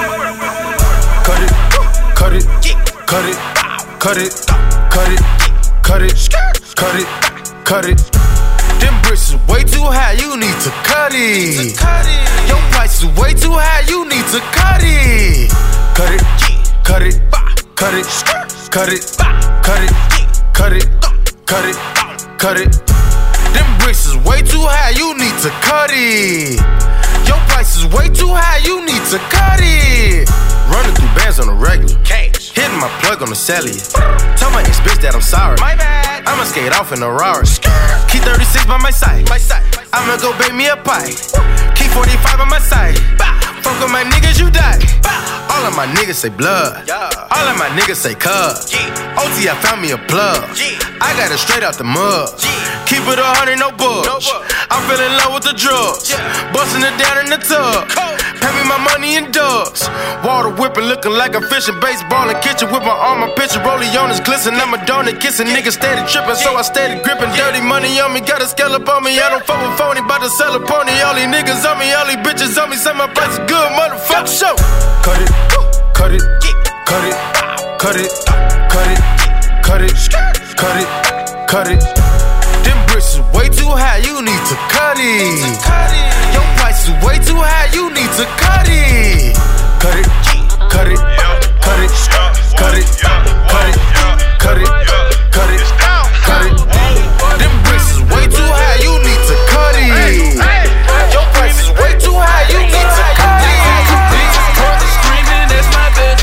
Cut it, cut it, cut it, cut it, cut it. Cut it, cut it, cut it. Them bricks is way too high, you need to cut it. Your price is way too high, you need to cut it. Cut it, cut it, cut it, cut it, cut it, cut it, cut it, cut it. Them bricks is way too high, you need to cut it. Your price is way too high, you need to cut it. Running through bands on the regular. Hitting my plug on the cellular. Tell my ex-bitch that I'm sorry. My bad. I'ma skate off in a Rari. Key 36 by my side. I'ma go bake me a pie. Key 45 by my side. Fuck with my niggas, you die. All of my niggas say blood. All of my niggas say cuz. OT, I found me a plug. I got it straight out the mud. Keep it 100, no bugs. I'm feeling low with the drugs. Busting it down in the tub. Pay me my money in dubs. Water whipping, looking like I'm fishing. Baseball in kitchen with my arm, my pitcher. Rollie on his glisten. I'm a donut kissing. Niggas steady tripping, so I steady gripping. Dirty money on me, got a scallop on me. I don't fuck with phony, bout to sell a pony. All these niggas on me, all these bitches on me. Say my price is good, motherfucker. Show. Cut it, cut it, cut it, cut it, cut it, cut it, cut it, cut it. Them bricks is way too high, you need to cut it. Your price is way too high, you need to cut it. Cut it, cut it, cut it, cut it, cut it, cut it, cut it, cut it. Them bricks is way too high, you need to cut it. Your price is way too high, you need to cut it. Screaming, that's my best.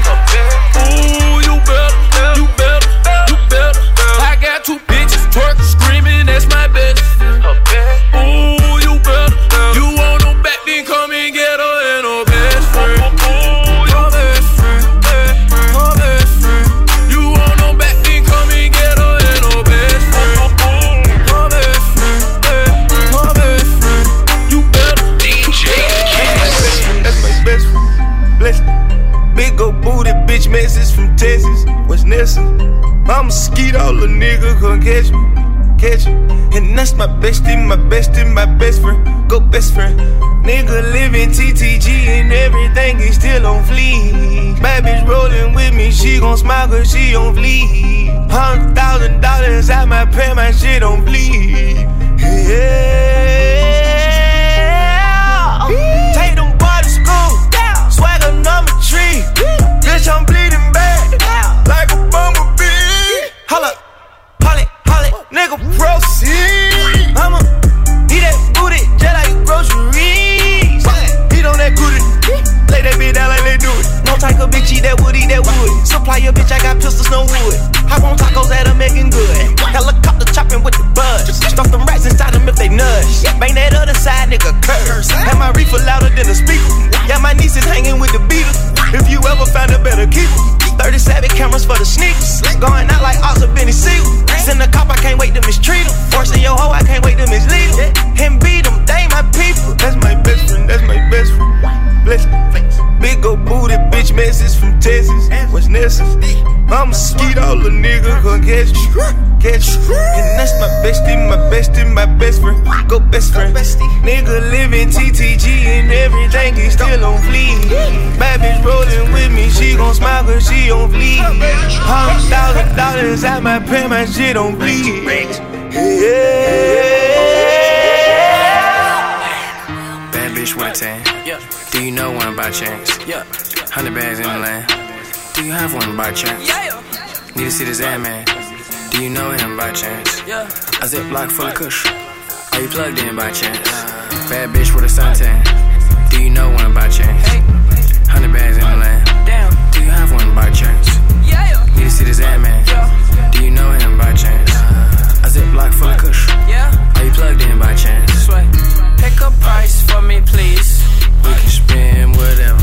Ooh, you better, you better, you better. I got 2 bitches twerking, screaming, that's my best. Ooh, you better. You want no back, then come and get her and her best friend. Ooh, your best friend, her best friend. You want no back, then come and get her and her best friend. Her best friend, her best friend. You better. DJ Kiss. That's my best friend. Bless me. Big old booty bitch message from Texas. What's Nelson? Mama skeet, all the nigga gon' catch me. Catch me. And that's my bestie, my bestie, my best friend. Go best friend. Nigga living TTG and everything is still on fleek. Bad bitch rolling with me, she gon' smile cause she on fleek. $100,000 out my pay, my shit on fleek. Yeah. Take them boys to school. Swagger number 3. Bitch, I'm bleeding back like a bumblebee. Holla, holly, holly, nigga, proceed. Mama, eat that booty just like groceries. Eat on that booty, lay that bitch down like they do it. No type of bitch eat that wood, eat that wood. Supply your bitch, I got pistols, no wood. Hop on tacos that are making good. Helicopter chopping with the buzz. Stuff them rats inside them if they nudge. Bang that other side, nigga, curse. Have my reefer louder than a speaker. Yeah, my niece is hanging with the Beatles. If you ever found a better keeper. 37 cameras for the sneakers. Going out like Oscar Benny Siegel. Send a cop, I can't wait to mistreat him. Forcing your hoe, I can't wait to mislead him. Him beat them, they my people. That's my best friend, that's my best friend. Bless me. Big old booty bitch message from Texas. What's necessary? I'm a skeet, all the nigga gon' get you. Get you. And that's my bestie, my bestie, my best friend. Go best friend. Nigga living TTG and everything, he still on fleek. Bad bitch rolling with me, she gon' smile cause she on fleek. $100,000 out my pay, my shit on bleed. Bad bitch with a tan. Do you know one by chance? 100 bags in the land. Do you have one by chance? Need to see this man. Do you know him by chance? A Ziploc full of kush. Are you plugged in by chance? Bad bitch with a suntan. Do you know one by chance? 100 bags in the land. Do you have one by chance? Need to see this man. Do you know him by chance? A Ziploc full of kush. Are you plugged in by chance? Pick a price for me, please. We can spend whatever.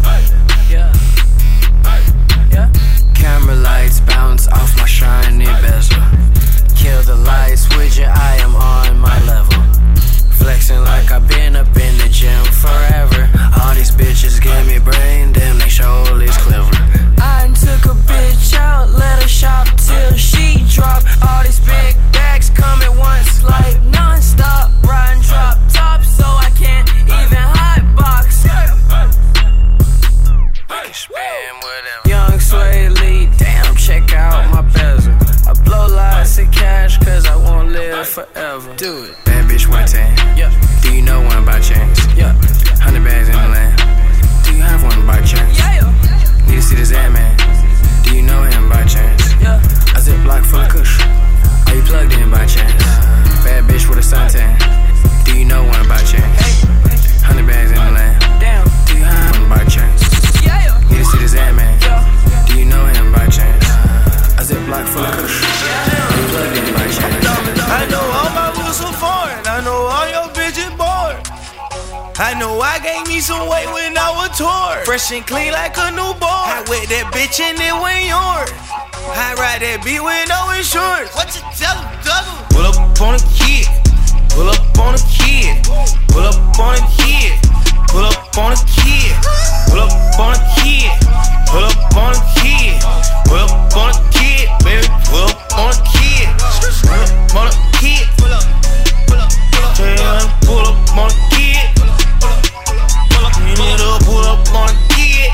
Camera lights bounce off my shiny bezel. Kill the lights with you, I am on my level. Flexing like I've been up in the gym forever. All these bitches give me brain, damn they shoulders clever. I took a bitch out, let her shop till she drop. All these big bags come at once like non-stop. Riding drop top so I can't even hot box. Young Sway Lee, damn, check out my bezel. I blow lots of cash cause I won't live forever. Do it. Bad bitch with a tan. Do you know one by chance? 100 bags in the land. Do you have one by chance? Need to see this man. Do you know him by chance? A Ziploc full of kush. Are you plugged in by chance? Bad bitch with a suntan. Do you know one by chance? 100 bags in the land. Do you have one by chance? Need to see this man. Do you know him by chance? A Ziploc full of kush. Are you plugged in by chance? I know all my rules are foreign. I know all your bitches bored. I know I gained me some weight when I was torn. Fresh and clean like a newborn. I wet that bitch and it went yours. I ride that beat with no insurance. What you tell them, Double? Pull up on a kid. Pull up on a kid. Pull up on a kid. Pull up on a kid. Pull up on a kid. Pull up on a kid. Pull up on a kid, baby. Pull up on a kid. Pull up on a kid. Pull up, pull up, pull up, pull up on a kid. You need to pull up on a kid.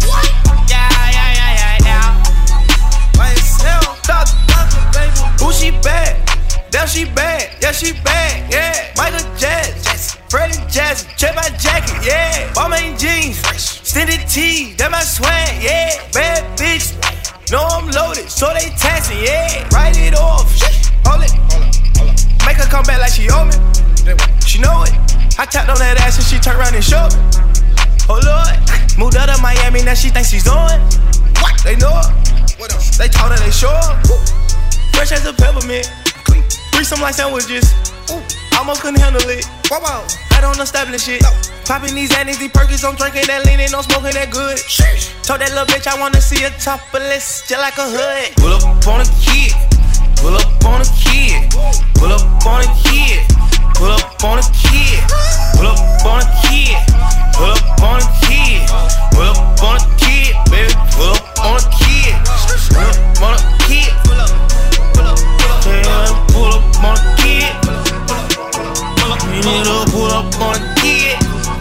Yeah. Why yourself? Baby. Ooh, she bad. Damn, she bad. Yeah, she bad. Yeah. Michael Jackson. Freddie Jackson. Check my jacket. Yeah. Balmain jeans. Extended tee. That my swag. Yeah. Bad bitch. Know I'm loaded. So they taxing. Yeah. Write it off. Hold it. Make her come back like she owe me. She know it. I tapped on that ass and she turned around and showed me. Oh Lord, moved out of Miami, now she thinks she's on. What? They know her. What else? They told her they sure. Fresh as a peppermint. Threesome like sandwiches. Almost couldn't handle it. I don't establish it. Popping these annies, these perkins, I'm drinking that lean and I'm smoking that good. Told that little bitch I wanna see her top of list, just like a hood. Pull up on a kid. Pull up on a kid. Pull up on a kid. Pull up on a kid. Pull up on a kid. Pull up on a kid. Pull up on a kid, baby. Pull up on a kid. Pull up on a kid. Pull up, pull up, pull up on a kid. You need to pull up on a kid.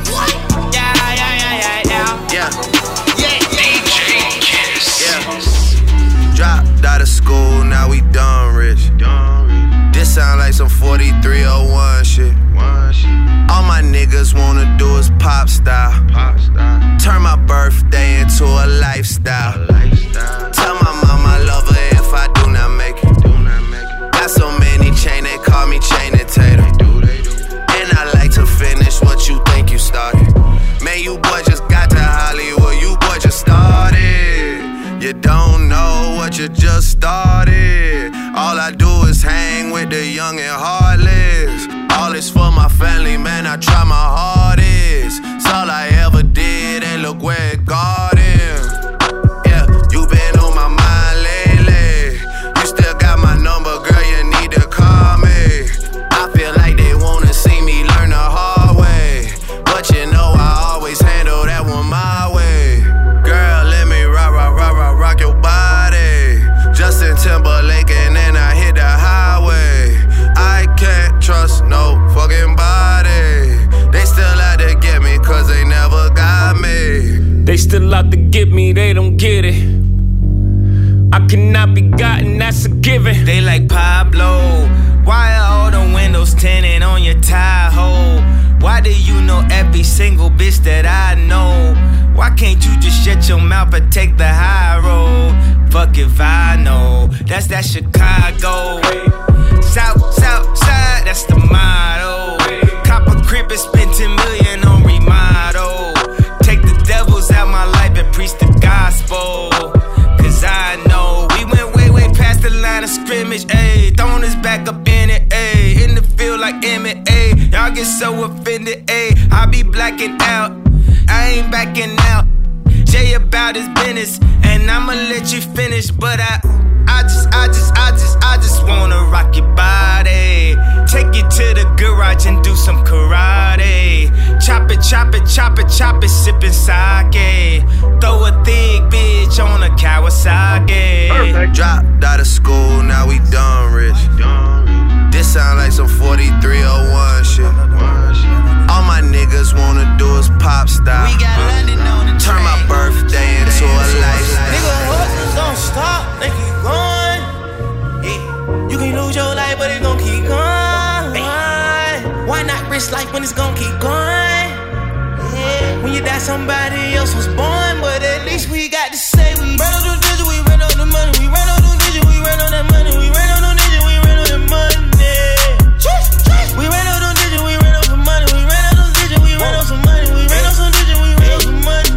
Yeah. DJ Kiss. Dropped out of school, now we done rich. This sound like some 4301 shit. All my niggas wanna do is pop style. Turn my birthday into a lifestyle. Tell my mama I love her if I do not make it. Got so many chain, they call me chain and tater. And I like to finish what you think you started. Man, you boy just got to Hollywood, you boy just started. You don't know what you just started. All I do is hang with the young and heartless. All is for my family, man, I try my hardest. It's all I ever did. hey, look where it got in. Yeah, you been on my mind lately. You still got my number, girl, you need to call me. I feel like they wanna see me learn the hard way, but you know I always handle that one my way. Girl, let me rock your body. Justin Timberlake and then I hit the highway. I can't trust no fucking body. They still out to get me cause they never got me. They still out to get me, they don't get it. I cannot be gotten, that's a given. They like Pablo, why are all the windows tinted on your Tahoe? Why do you know every single bitch that I know? Why can't you just shut your mouth and take the high road? Fuck if I know, that's that Chicago. South side, that's the motto. Cop a crib and spend 10 million on remodel. Take the devils out my life and preach the gospel. Cause I know we went way past the line of scrimmage, ayy. Throwing us back up in it, ayy. In the field like Emmett, ayy. Y'all get so offended, ayy. I be blacking out, I ain't backing out. Jay about his business, and I'ma let you finish. But I just wanna rock your body. Take you to the garage and do some karate. Chop it, sippin' sake. Throw a thick bitch on a Kawasaki. Perfect. Dropped out of school, now we done rich. This sound like some 4301 shit. All my niggas wanna do is pop style. We got London on the turn my birthday into a lifestyle. Nigga, hustles don't stop, they keep going. Yeah. You can lose your life, but it gon' keep going. Why not risk life when it's gon' keep going? Yeah. When you die, somebody else was born, but at least we got to say we ran on the digit, we ran on the money, we ran on the digit, we ran on that money, we ran on the digit, we ran on the money. We ran on the digit, we ran on some money, we ran on the digit, we ran on some money, we ran on some digit, we ran on some money.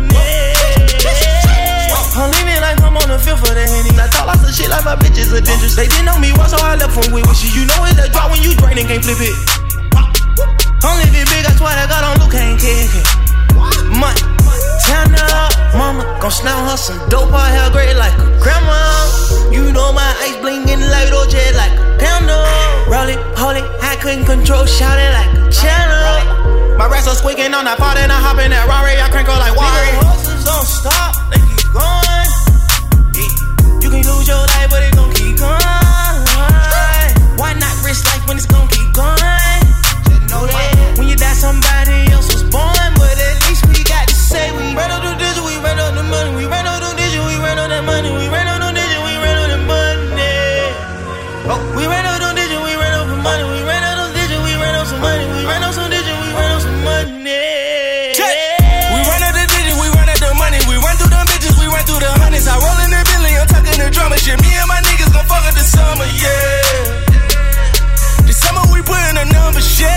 I'm leaving like I'm on the field for the Henny. I talk lots of shit like my bitches are dangerous. They didn't know me once, so I left from with wishes. You know it's a drop when you drain and can't flip it. Only big big, I swear I got on Luke, ain't kick it. Money, turn up, mama gon' snap her some dope. Her hair gray like a grandma. You know my ice blingin' like OJ like a candle. Roll it, hold it, I couldn't control, shout it like a channel. My rats are squeaking on that part and I hop in that Rari, I crank her like water. Horses don't stop, they keep going. Yeah. You can lose your life, but it gon' keep going. Why not risk life when it's gon' keep going? Know that when you die, somebody else was born, but at least we got to say we ran on the digit, we ran on the money, we ran on the digit, we ran on that money, we ran on the digit, we ran on the money. Oh, we ran on the digit, we ran on the money, we ran on the digit, we ran on some money, we ran on some digit, we ran on some money. We ran out the digit, we ran out the money, we run through them bitches, we run through the hundreds. I roll in the Billy, I'm talking the drama shit. Me and my niggas gon' fuck up the summer, yeah. This summer we put in a number, shit.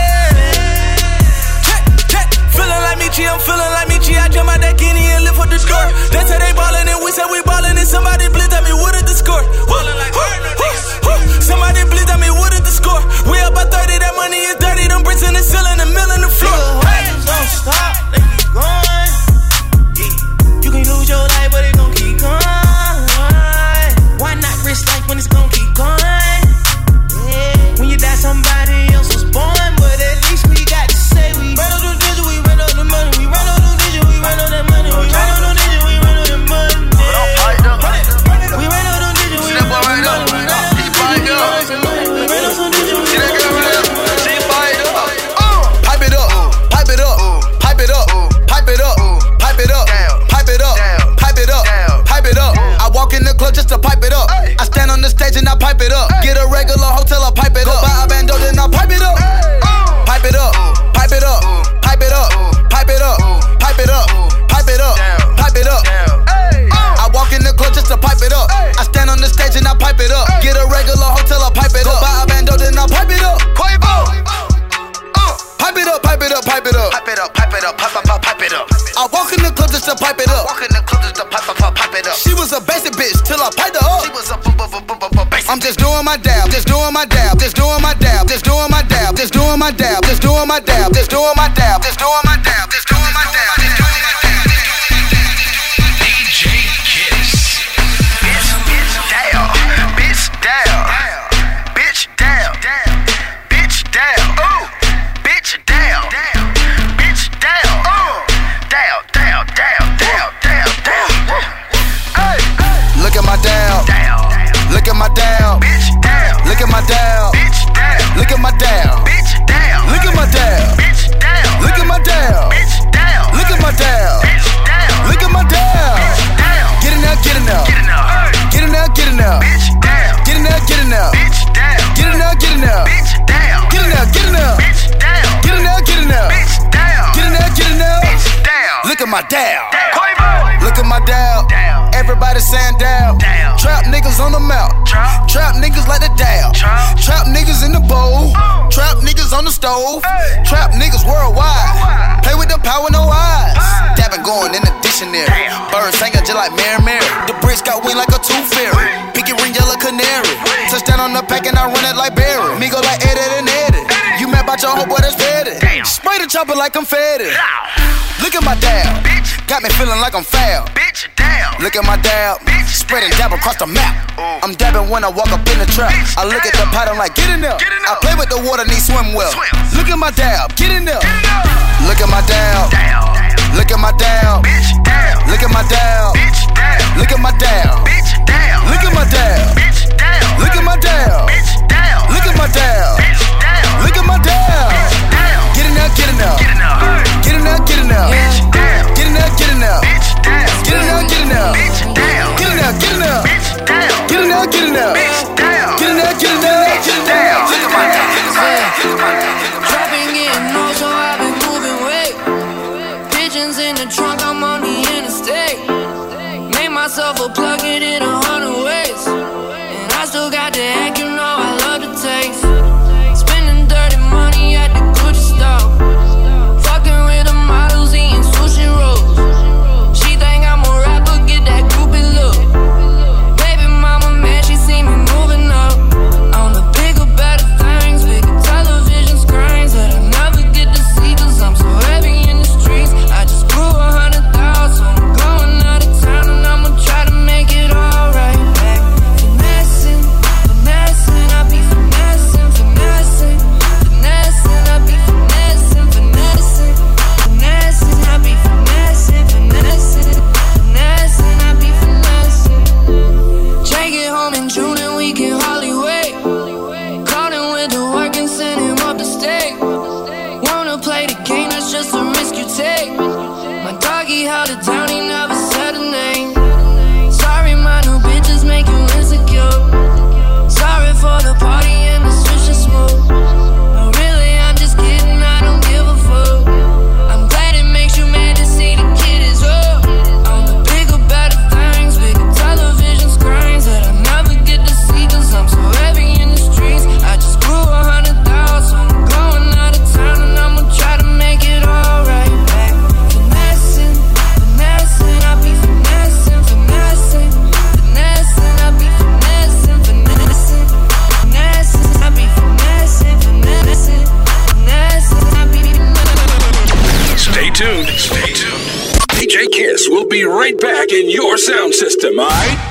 Feeling like Michi, I'm feeling like Michi. I jump out that Kenny and lift up the score. That's how they ballin' and we said we ballin' and somebody blitz at me, what is the score? Somebody blitz at me, what is the score? We up by 30, that money is dirty. Them bricks in the ceiling, the mill in the floor. Hey, don't stop, they keep going. Yeah. You can lose your life, but it gon' keep going. Why not risk life when it's gon' keep going? Yeah. When you die, somebody else was born, but at least we got to say we ran on the digit, we ran on the money, we ran on the digit, we ran on that money, we ran on the digit, we ran on the money. We ran on the digit, we ran on the money, we ran on the digit, we ran on some money, we ran on some digit, we ran on some money. Pipe it up, pipe it up, pipe it up, pipe it up, pipe it up, pipe it up, pipe it up, pipe it up. I walk in the club just to pipe it up. I stand on the stage and I pipe it up. Get a regular hotel, I pipe it up. Buy a bando, then I pipe it up. Pipe it up, pipe it up, pipe it up, pipe it up, pipe it up, pipe it up, pipe it up. I walk in the club just to pipe it up. I stand on the stage and I pipe it up. Get a regular hotel, I pipe it up. Buy a bando, then I pipe it up. Pipe it up, pipe it up, pipe it up, pipe it up, pipe it up, pipe it up. I walk in the club just to pipe it up. Walk in the club just to pipe it up. She was a basic bitch till I piped her up. She was a basic. I'm just doing my dab, just doing my dab, just doing my dab, just doing my dab, just doing my dab, just doing my dab, just doing my dab, just doing my dab, just doing my dab, just doing my dab. dial. Look at my dial. Look at my dial. Look at my dial. Look at my dial. Look at my dial. Get it now, get it now. Get it now, get it now. Get it now, get it now. Get it now, get it now. Get it now, get it now. Get it now, get it now. Get it now, get it now. Look at my dial. Look at my dial. Everybody saying dial. Trap niggas on the mouth. Trap niggas like the dial. Trap niggas in the bowl. Trap niggas on the stove. Trap niggas worldwide. Play with the power, no eyes. Dabbing going in the dictionary. Birds singing just like Mary Mary. The bricks got wing like a tooth fairy. Pinky ring, yellow canary. Touchdown on the pack and I run it like Barry. Me go like Eddie and Eddie. You mad about your homeboy that's petty. Spray the chopper like confetti. Look at my dial. Got me feeling like I'm foul. Look at my dial. Spread and dab across the map. I'm dabbing when I walk up in the trap. I look at the pattern like get in there. I play with the water, need swim well. Look at my dial. Get in there. Look at my dial. Look at my dial. Look at my dial. Look at my dial. Look at my dial. Look at my dial. Look at my dial. Look at my dial. Get in there, get in there. Get in there, get in there. Get in there, get in there. Get in there, get in there. Get in there, get in there. Get in there, get in there. Get in there, get in there. Look at my dial. Dropping in low, so I've been moving weight. Pigeons in the trunk, I'm on the interstate. Made myself a plug, it in 100 ways. And I still got the act, you know I love the taste. Spending dirty money at the Gucci store. Fucking with the models, eating sushi rolls. She think I'm a rapper, get that groupie look. Baby mama, man, she see me moving up. On the bigger, better things, bigger television screens that I never get to see, cause I'm so heavy in the streets. I just grew 100,000, so I'm going out of town and I'ma try to make it alright. Back finessing, finessing, I be finessing, finessing, finessing, I be finessing, finessing, finessing, I be finessing, finessing, finessing, I be finessing. Take it home in June and we can hardly wait. Caught him with the work and send him up the state. Wanna play the game, that's just a risk you take. My doggy held it down, he never said a name. Sorry, my new bitches make you insecure. Sorry for the party and the switch and smoke. No, really, I'm just kidding, I don't give a fuck. I'm glad it makes you mad to see the kid is up. On the bigger, better things, bigger television screens that I never get to see, cause I'm so heavy in the streets. I just grew 100,000, so I'm going out of town and I'ma try to make it alright. Back finessing, finessing, I be finessing, finessing, finessing, I be finessing, finessing, finessing, I be finessing, finessing, finessing, I be finessing. Stay tuned. Stay tuned. DJ Kiss will be right back in your sound system, alright?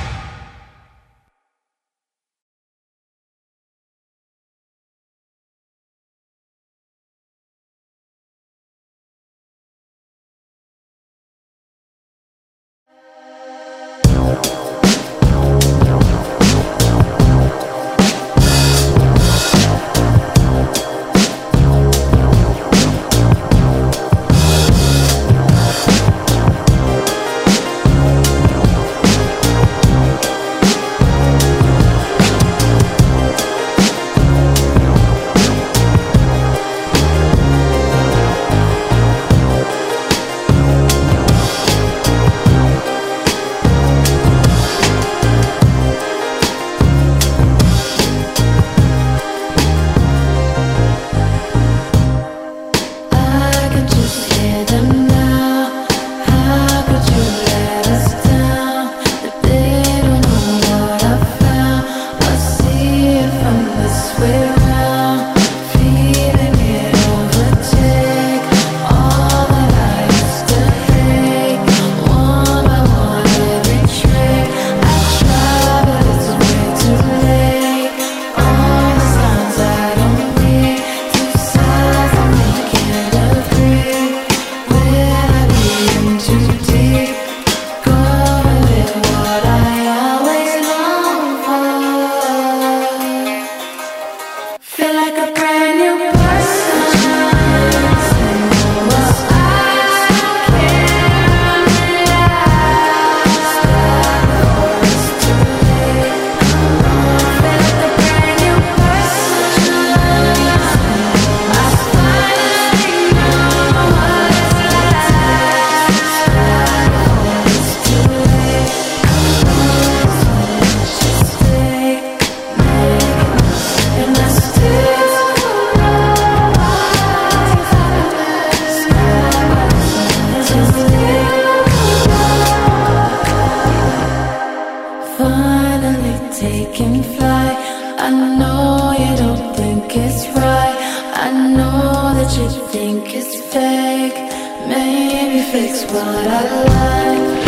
I know you don't think it's right. I know that you think it's fake. Maybe fix what I like.